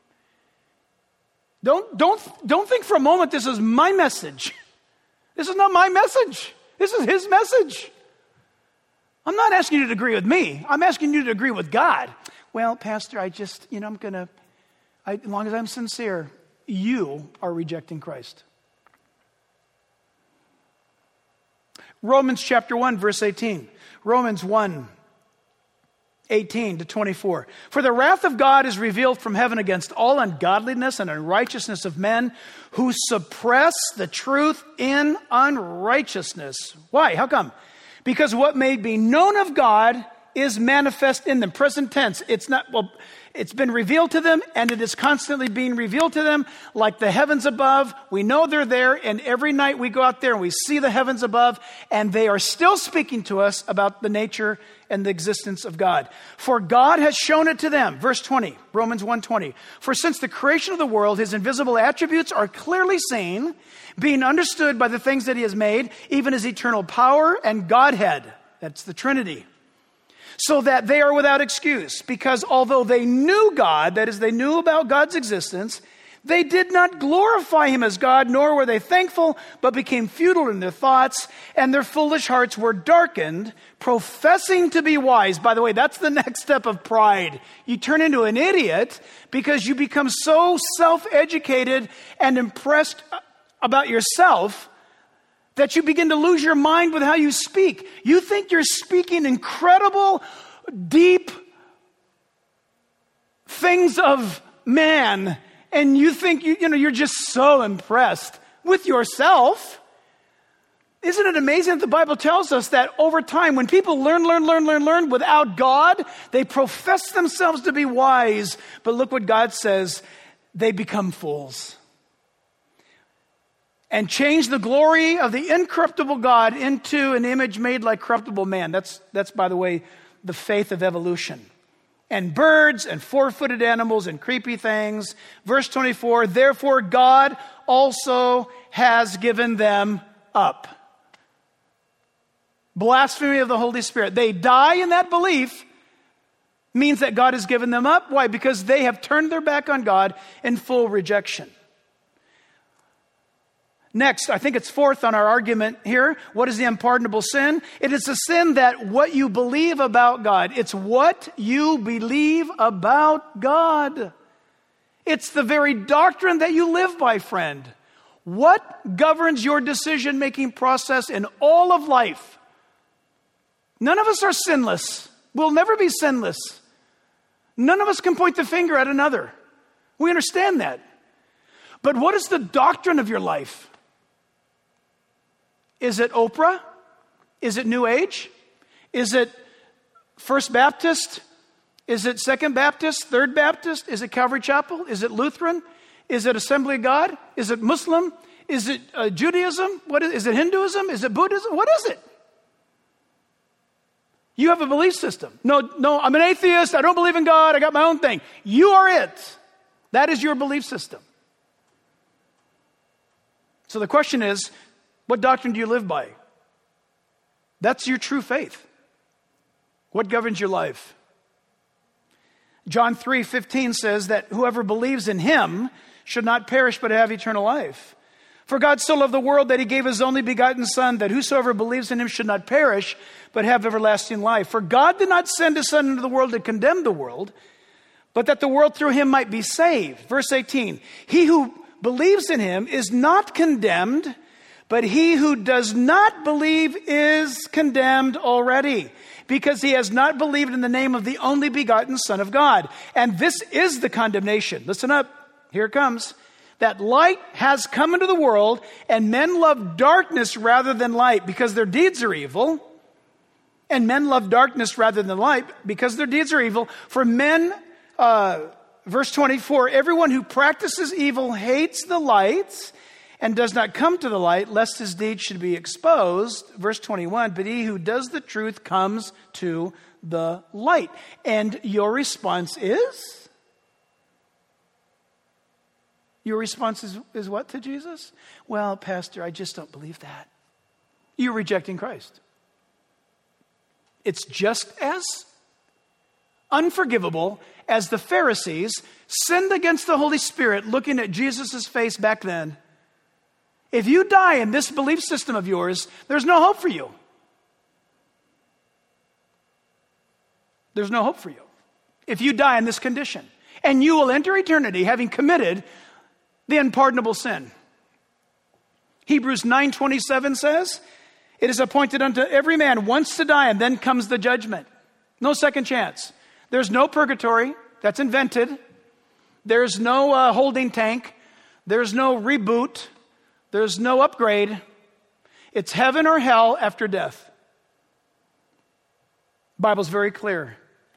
Don't, don't, don't think for a moment this is my message. This is not my message. This is his message. I'm not asking you to agree with me. I'm asking you to agree with God. Well, Pastor, I just, you know, I'm going to, as long as I'm sincere, you are rejecting Christ. Romans chapter one, verse eighteen. Romans one, eighteen to twenty-four. For the wrath of God is revealed from heaven against all ungodliness and unrighteousness of men who suppress the truth in unrighteousness. Why? How come? Because what may be known of God is manifest in them. Present tense. It's not, well, it's been revealed to them, and it is constantly being revealed to them like the heavens above. We know they're there, and every night we go out there and we see the heavens above, and they are still speaking to us about the nature and the existence of God. For God has shown it to them. Verse twenty, Romans one twenty. For since the creation of the world, his invisible attributes are clearly seen, being understood by the things that he has made, even his eternal power and Godhead. That's the Trinity. So that they are without excuse, because although they knew God, that is, they knew about God's existence, they did not glorify him as God, nor were they thankful, but became futile in their thoughts, and their foolish hearts were darkened, professing to be wise. By the way, that's the next step of pride. You turn into an idiot because you become so self-educated and impressed about yourself that you begin to lose your mind with how you speak. You think you're speaking incredible, deep things of man, and you think you, you know, you're just so impressed with yourself. Isn't it amazing that the Bible tells us that over time, when people learn, learn, learn, learn, learn without God, they profess themselves to be wise. But look what God says, they become fools. And change the glory of the incorruptible God into an image made like corruptible man. That's, that's, by the way, the faith of evolution. And birds and four-footed animals and creepy things. Verse twenty-four, therefore God also has given them up. Blasphemy of the Holy Spirit. They die in that belief means that God has given them up. Why? Because they have turned their back on God in full rejection. Next, I think it's fourth on our argument here. What is the unpardonable sin? It is a sin that what you believe about God. It's what you believe about God. It's the very doctrine that you live by, friend. What governs your decision-making process in all of life? None of us are sinless. We'll never be sinless. None of us can point the finger at another. We understand that. But what is the doctrine of your life? Is it Oprah? Is it New Age? Is it First Baptist? Is it Second Baptist? Third Baptist? Is it Calvary Chapel? Is it Lutheran? Is it Assembly of God? Is it Muslim? Is it uh, Judaism? What is, is it Hinduism? Is it Buddhism? What is it? You have a belief system. No, no, I'm an atheist. I don't believe in God. I got my own thing. You are it. That is your belief system. So the question is, what doctrine do you live by? That's your true faith. What governs your life? John three fifteen says that whoever believes in him should not perish but have eternal life. For God so loved the world that he gave his only begotten Son, that whosoever believes in him should not perish but have everlasting life. For God did not send his Son into the world to condemn the world, but that the world through him might be saved. Verse eighteen, he who believes in him is not condemned, but he who does not believe is condemned already, because he has not believed in the name of the only begotten Son of God. And this is the condemnation. Listen up. Here it comes. That light has come into the world, and men love darkness rather than light because their deeds are evil. And men love darkness rather than light because their deeds are evil. For men, uh, verse twenty-four, everyone who practices evil hates the light and does not come to the light, lest his deeds should be exposed. Verse twenty-one, but he who does the truth comes to the light. And your response is? Your response is, is what to Jesus? Well, Pastor, I just don't believe that. You're rejecting Christ. It's just as unforgivable as the Pharisees sinned against the Holy Spirit looking at Jesus' face back then. If you die in this belief system of yours, there's no hope for you. There's no hope for you. If you die in this condition, and you will enter eternity having committed the unpardonable sin. Hebrews nine twenty-seven says, it is appointed unto every man once to die, and then comes the judgment. No second chance. There's no purgatory. That's invented. There's no uh, holding tank. There's no reboot. There's no upgrade. It's heaven or hell after death. Bible's very clear.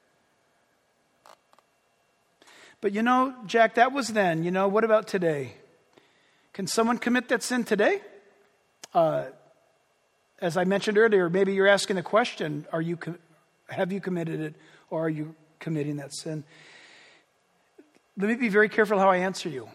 But you know, Jack, that was then. You know, what about today? Can someone commit that sin today? Uh, as I mentioned earlier, maybe you're asking the question, are you, have you committed it, or are you committing that sin? Let me be very careful how I answer you.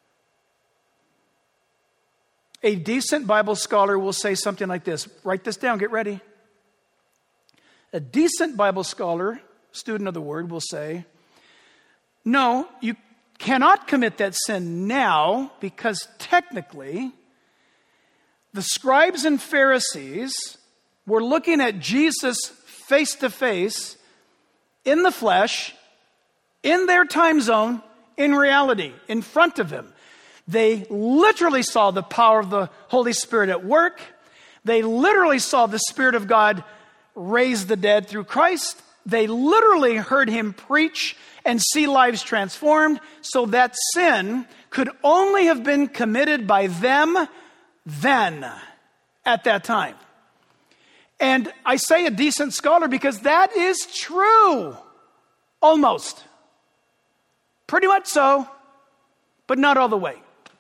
A decent Bible scholar will say something like this. Write this down, get ready. A decent Bible scholar, student of the word, will say, no, you cannot commit that sin now because technically the scribes and Pharisees were looking at Jesus face to face in the flesh, in their time zone, in reality, in front of him. They literally saw the power of the Holy Spirit at work. They literally saw the Spirit of God raise the dead through Christ. They literally heard him preach and see lives transformed. So that sin could only have been committed by them then, at that time. And I say a decent scholar because that is true. Almost. Pretty much so, but not all the way.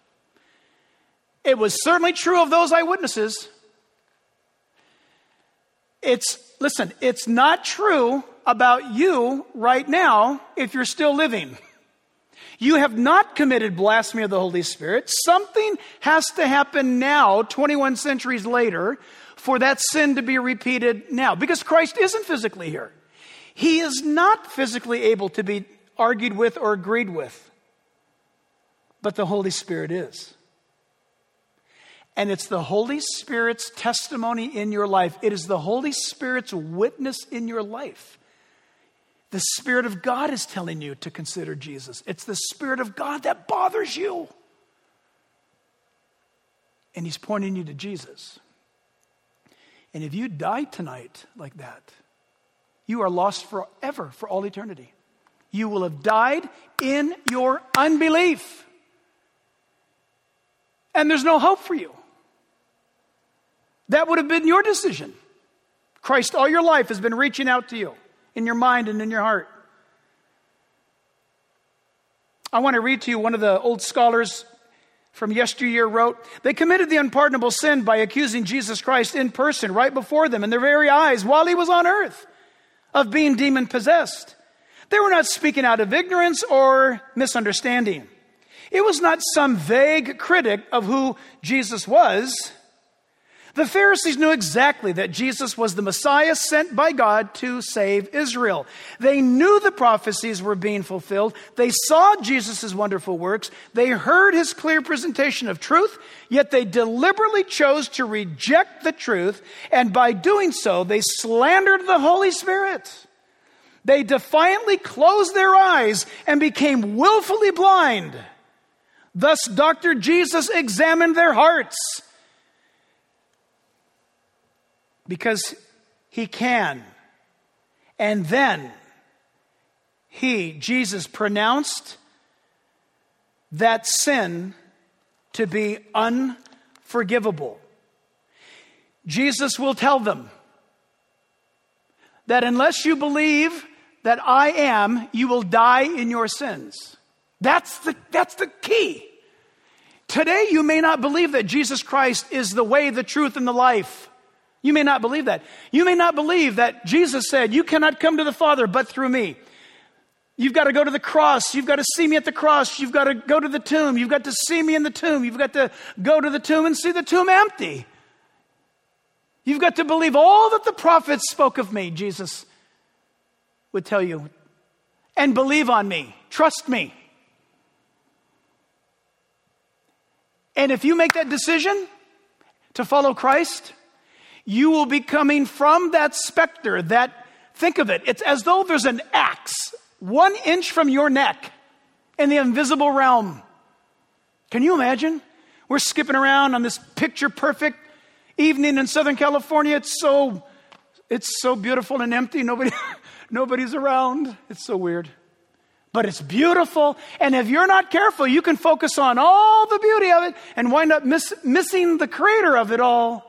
It was certainly true of those eyewitnesses. It's, listen, it's not true about you right now if you're still living. You have not committed blasphemy of the Holy Spirit. Something has to happen now, twenty-one centuries later, for that sin to be repeated now. Because Christ isn't physically here. He is not physically able to be argued with or agreed with. But the Holy Spirit is. And it's the Holy Spirit's testimony in your life. It is the Holy Spirit's witness in your life. The Spirit of God is telling you to consider Jesus. It's the Spirit of God that bothers you. And he's pointing you to Jesus. And if you die tonight like that, you are lost forever, for all eternity. You will have died in your unbelief. And there's no hope for you. That would have been your decision. Christ all your life has been reaching out to you in your mind and in your heart. I want to read to you one of the old scholars from yesteryear wrote, they committed the unpardonable sin by accusing Jesus Christ in person right before them in their very eyes while he was on earth of being demon possessed. They were not speaking out of ignorance or misunderstanding. It was not some vague critic of who Jesus was. The Pharisees knew exactly that Jesus was the Messiah sent by God to save Israel. They knew the prophecies were being fulfilled. They saw Jesus' wonderful works. They heard his clear presentation of truth, yet they deliberately chose to reject the truth, and by doing so, they slandered the Holy Spirit. They defiantly closed their eyes and became willfully blind. Thus, Doctor Jesus examined their hearts. Because he can. And then he, Jesus, pronounced that sin to be unforgivable. Jesus will tell them that unless you believe that I am, you will die in your sins. That's the, that's the key. Today, you may not believe that Jesus Christ is the way, the truth, and the life. You may not believe that. You may not believe that Jesus said, you cannot come to the Father but through me. You've got to go to the cross. You've got to see me at the cross. You've got to go to the tomb. You've got to see me in the tomb. You've got to go to the tomb and see the tomb empty. You've got to believe all that the prophets spoke of me, Jesus would tell you. And believe on me. Trust me. And if you make that decision to follow Christ, you will be coming from that specter, that, think of it, it's as though there's an axe one inch from your neck in the invisible realm. Can you imagine? We're skipping around on this picture perfect evening in Southern California. It's so, it's so beautiful and empty. Nobody, nobody's around. It's so weird. But it's beautiful. And if you're not careful, you can focus on all the beauty of it and wind up miss, missing the creator of it all.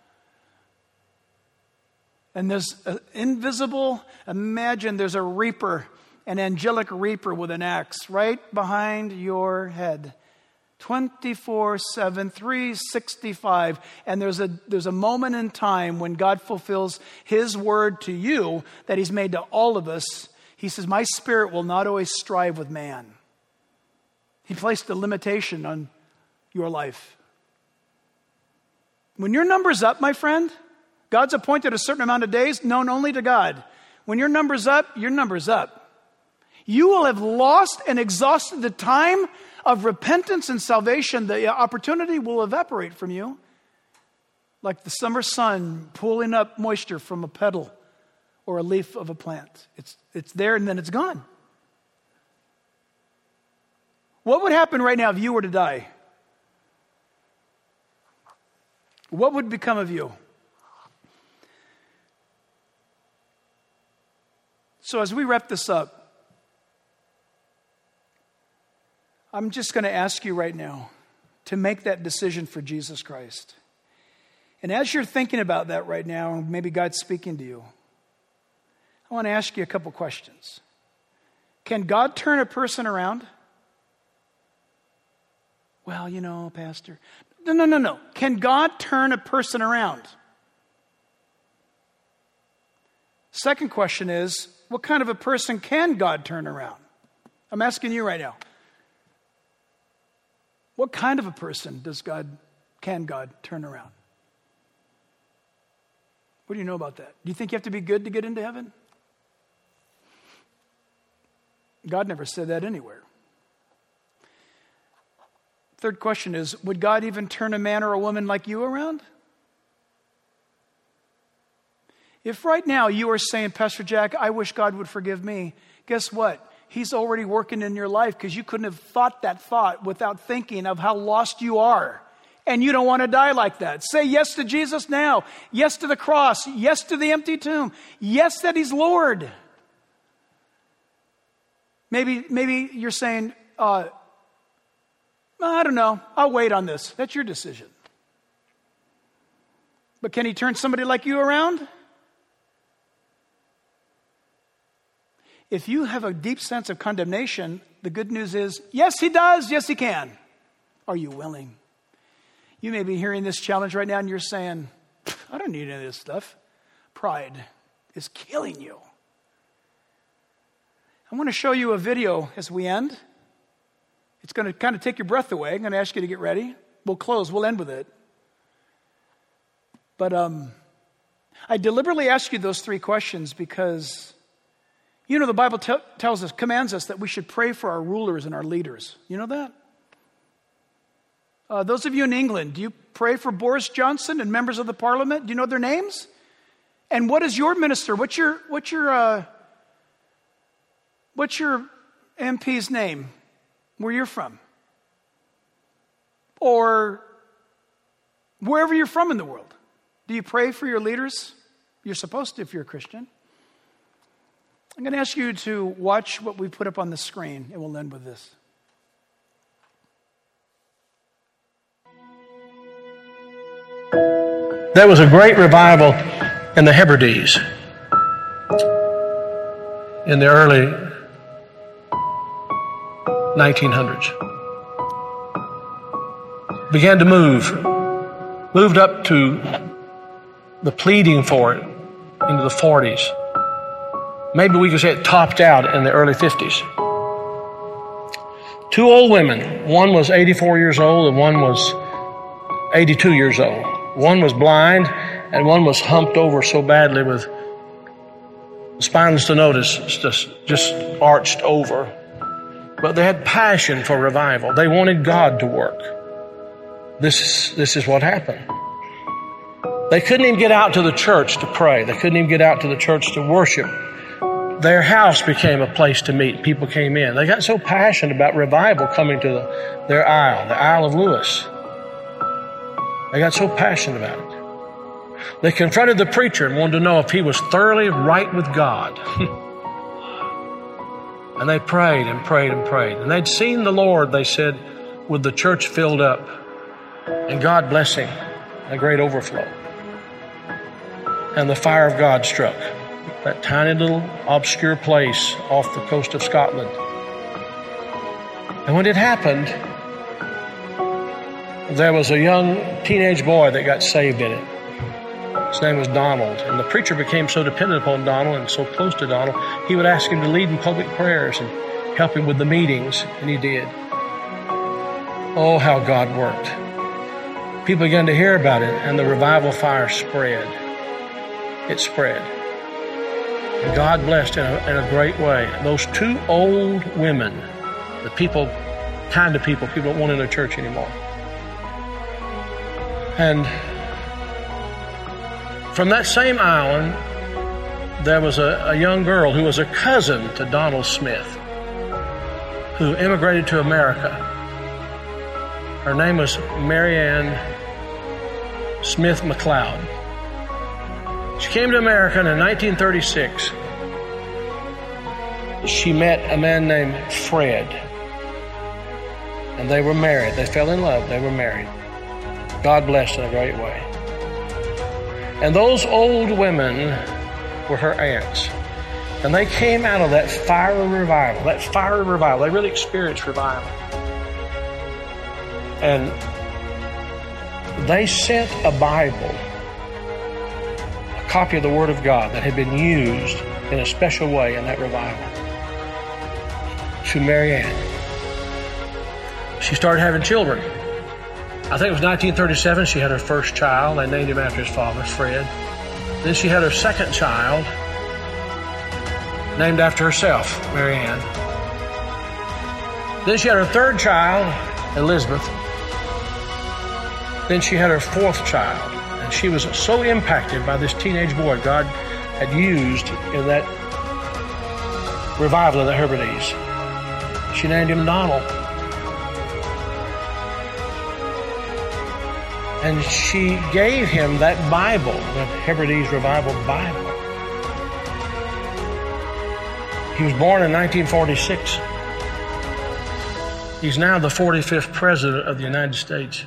And there's an invisible, imagine there's a reaper, an angelic reaper with an axe right behind your head. twenty-four seven, three sixty-five. And there's a, there's a moment in time when God fulfills his word to you that he's made to all of us. He says, my spirit will not always strive with man. He placed a limitation on your life. When your number's up, my friend, God's appointed a certain amount of days known only to God. When your number's up, your number's up. You will have lost and exhausted the time of repentance and salvation. The opportunity will evaporate from you like the summer sun pulling up moisture from a petal or a leaf of a plant. It's, it's there and then it's gone. What would happen right now if you were to die? What would become of you? So as we wrap this up, I'm just going to ask you right now to make that decision for Jesus Christ. And as you're thinking about that right now, and maybe God's speaking to you, I want to ask you a couple questions. Can God turn a person around? Well, you know, Pastor. No, no, no, no. Can God turn a person around? Second question is, what kind of a person can God turn around? I'm asking you right now. What kind of a person does God, can God turn around? What do you know about that? Do you think you have to be good to get into heaven? God never said that anywhere. Third question is, would God even turn a man or a woman like you around? If right now you are saying, Pastor Jack, I wish God would forgive me, guess what? He's already working in your life because you couldn't have thought that thought without thinking of how lost you are. And you don't want to die like that. Say yes to Jesus now. Yes to the cross. Yes to the empty tomb. Yes that he's Lord. Maybe, maybe you're saying, uh, I don't know. I'll wait on this. That's your decision. But can he turn somebody like you around? If you have a deep sense of condemnation, the good news is, yes, he does. Yes, he can. Are you willing? You may be hearing this challenge right now and you're saying, I don't need any of this stuff. Pride is killing you. I want to show you a video as we end. It's going to kind of take your breath away. I'm going to ask you to get ready. We'll close. We'll end with it. But um, I deliberately ask you those three questions because, you know, the Bible t- tells us, commands us that we should pray for our rulers and our leaders. You know that? Uh, those of you in England, do you pray for Boris Johnson and members of the parliament? Do you know their names? And what is your minister? What's your what's your uh, what's your M P's name? Where you're from? Or wherever you're from in the world. Do you pray for your leaders? You're supposed to if you're a Christian. I'm going to ask you to watch what we put up on the screen, and we'll end with this. There was a great revival in the Hebrides in the early nineteen hundreds. Began to move, moved up to the pleading for it into the forties. Maybe we could say it topped out in the early fifties. Two old women, one was eighty-four years old and one was eighty-two years old. One was blind and one was humped over so badly with spinal stenosis, just, just arched over. But they had passion for revival. They wanted God to work. This, this is what happened. They couldn't even get out to the church to pray. They couldn't even get out to the church to worship. Their house became a place to meet. People came in. They got so passionate about revival coming to the, their Isle, the Isle of Lewis. They got so passionate about it. They confronted the preacher and wanted to know if he was thoroughly right with God. And they prayed and prayed and prayed. And they'd seen the Lord, they said, with the church filled up and God blessing, a great overflow. And the fire of God struck that tiny little obscure place off the coast of Scotland. And when it happened, there was a young teenage boy that got saved in it. His name was Donald. And the preacher became so dependent upon Donald and so close to Donald, he would ask him to lead in public prayers and help him with the meetings, and he did. Oh, how God worked. People began to hear about it, and the revival fire spread. It spread. And God blessed in a, in a great way. Those two old women, the people, kind of people people don't want in their church anymore. And from that same island, there was a, a young girl who was a cousin to Donald Smith, who immigrated to America. Her name was Marianne Smith McLeod. She came to America in nineteen thirty-six. She met a man named Fred, and they were married. They fell in love. They were married. God blessed in a great way. And those old women were her aunts. And they came out of that fiery revival, that fiery revival. They really experienced revival. And they sent a Bible, a copy of the Word of God that had been used in a special way in that revival, to Marianne. She started having children. I think it was nineteen thirty-seven, she had her first child. They named him after his father, Fred. Then she had her second child, named after herself, Marianne. Then she had her third child, Elizabeth. Then she had her fourth child. And she was so impacted by this teenage boy God had used in that revival of the Hebrides. She named him Donald. And she gave him that Bible, the Hebrides Revival Bible. He was born in nineteen forty-six. He's now the forty-fifth President of the United States.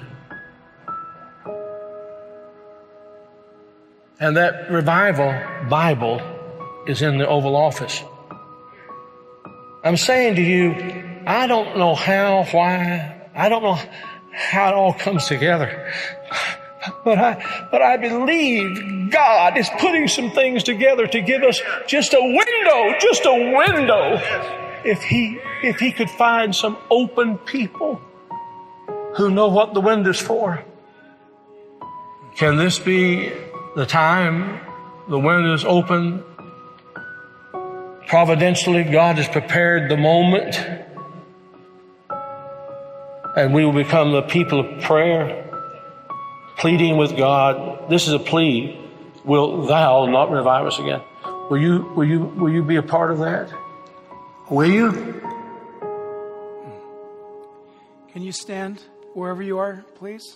And that Revival Bible is in the Oval Office. I'm saying to you, I don't know how, why, I don't know how it all comes together. But I, but I believe God is putting some things together to give us just a window, just a window. If he, if he could find some open people who know what the window's for. Can this be the time the window's open? Providentially, God has prepared the moment, and we will become the people of prayer, pleading with God. This is a plea. Will thou not revive us again? Will you, will you, will you be a part of that? Will you? Can you stand wherever you are, please?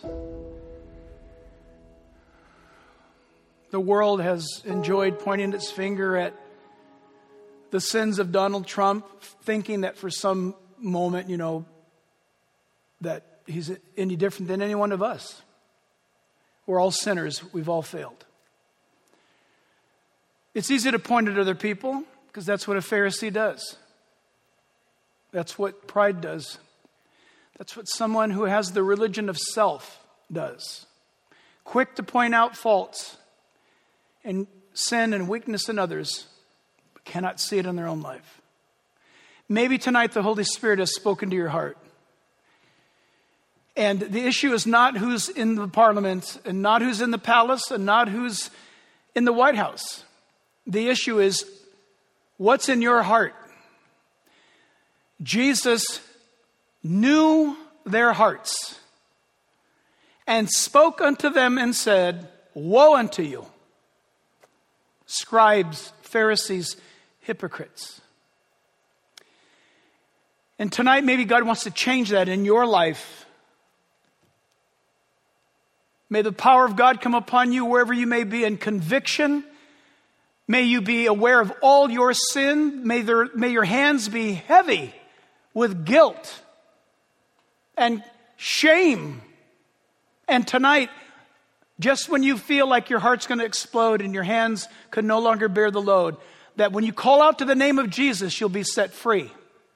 The world has enjoyed pointing its finger at the sins of Donald Trump, thinking that for some moment, you know, that he's any different than any one of us. We're all sinners. We've all failed. It's easy to point at other people because that's what a Pharisee does. That's what pride does. That's what someone who has the religion of self does. Quick to point out faults and sin and weakness in others, but cannot see it in their own life. Maybe tonight the Holy Spirit has spoken to your heart. And the issue is not who's in the parliament and not who's in the palace and not who's in the White House. The issue is what's in your heart. Jesus knew their hearts and spoke unto them and said, woe unto you, scribes, Pharisees, hypocrites. And tonight maybe God wants to change that in your life. May the power of God come upon you wherever you may be in conviction. May you be aware of all your sin. May, there, may your hands be heavy with guilt and shame. And tonight, just when you feel like your heart's going to explode and your hands could no longer bear the load, that when you call out to the name of Jesus, you'll be set free.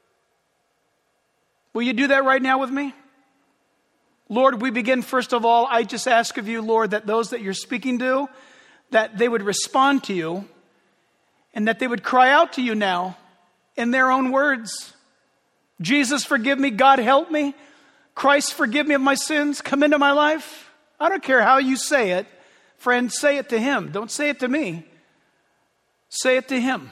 Will you do that right now with me? Lord, we begin first of all, I just ask of you, Lord, that those that you're speaking to, that they would respond to you and that they would cry out to you now in their own words. Jesus, forgive me. God, help me. Christ, forgive me of my sins. Come into my life. I don't care how you say it. Friend, say it to him. Don't say it to me. Say it to him.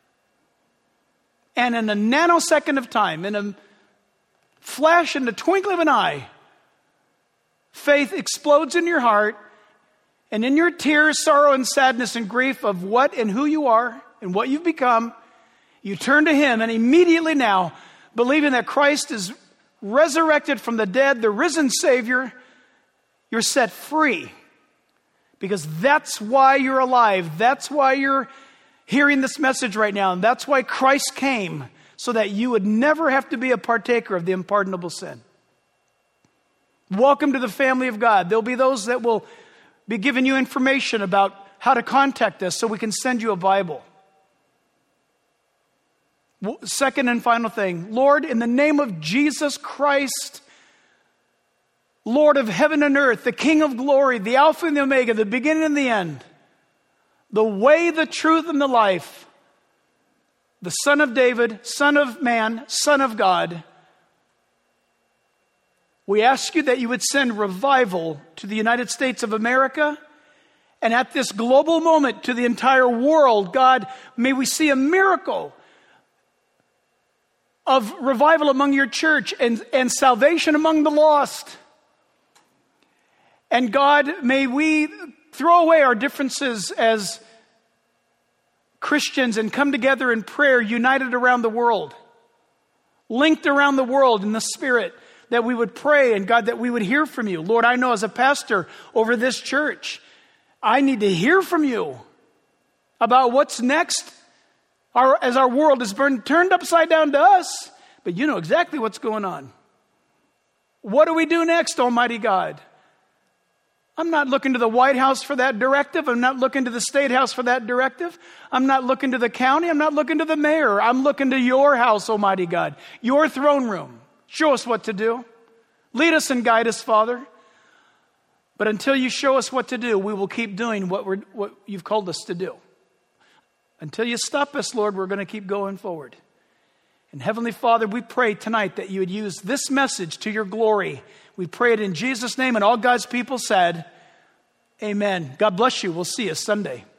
And in a nanosecond of time, in a flash, in the twinkling of an eye, faith explodes in your heart, and in your tears, sorrow, and sadness and grief of what and who you are and what you've become, you turn to him, and immediately now, believing that Christ is resurrected from the dead, the risen Savior, you're set free. Because that's why you're alive. That's why you're hearing this message right now. And that's why Christ came, so that you would never have to be a partaker of the unpardonable sin. Welcome to the family of God. There'll be those that will be giving you information about how to contact us so we can send you a Bible. Second and final thing, Lord, in the name of Jesus Christ, Lord of heaven and earth, the King of glory, the Alpha and the Omega, the beginning and the end, the way, the truth, and the life, the Son of David, Son of Man, Son of God, we ask you that you would send revival to the United States of America, and at this global moment to the entire world. God, may we see a miracle of revival among your church and, and salvation among the lost. And God, may we throw away our differences as Christians and come together in prayer, united around the world, linked around the world in the Spirit, that we would pray, and God, that we would hear from you. Lord, I know as a pastor over this church, I need to hear from you about what's next. Our, as our world is burned, turned upside down to us, but you know exactly what's going on. What do we do next, Almighty God? I'm not looking to the White House for that directive. I'm not looking to the State House for that directive. I'm not looking to the county. I'm not looking to the mayor. I'm looking to your house, Almighty God, your throne room. Show us what to do. Lead us and guide us, Father. But until you show us what to do, we will keep doing what, we're, what you've called us to do. Until you stop us, Lord, we're going to keep going forward. And Heavenly Father, we pray tonight that you would use this message to your glory. We pray it in Jesus' name, and all God's people said, amen. God bless you. We'll see you Sunday.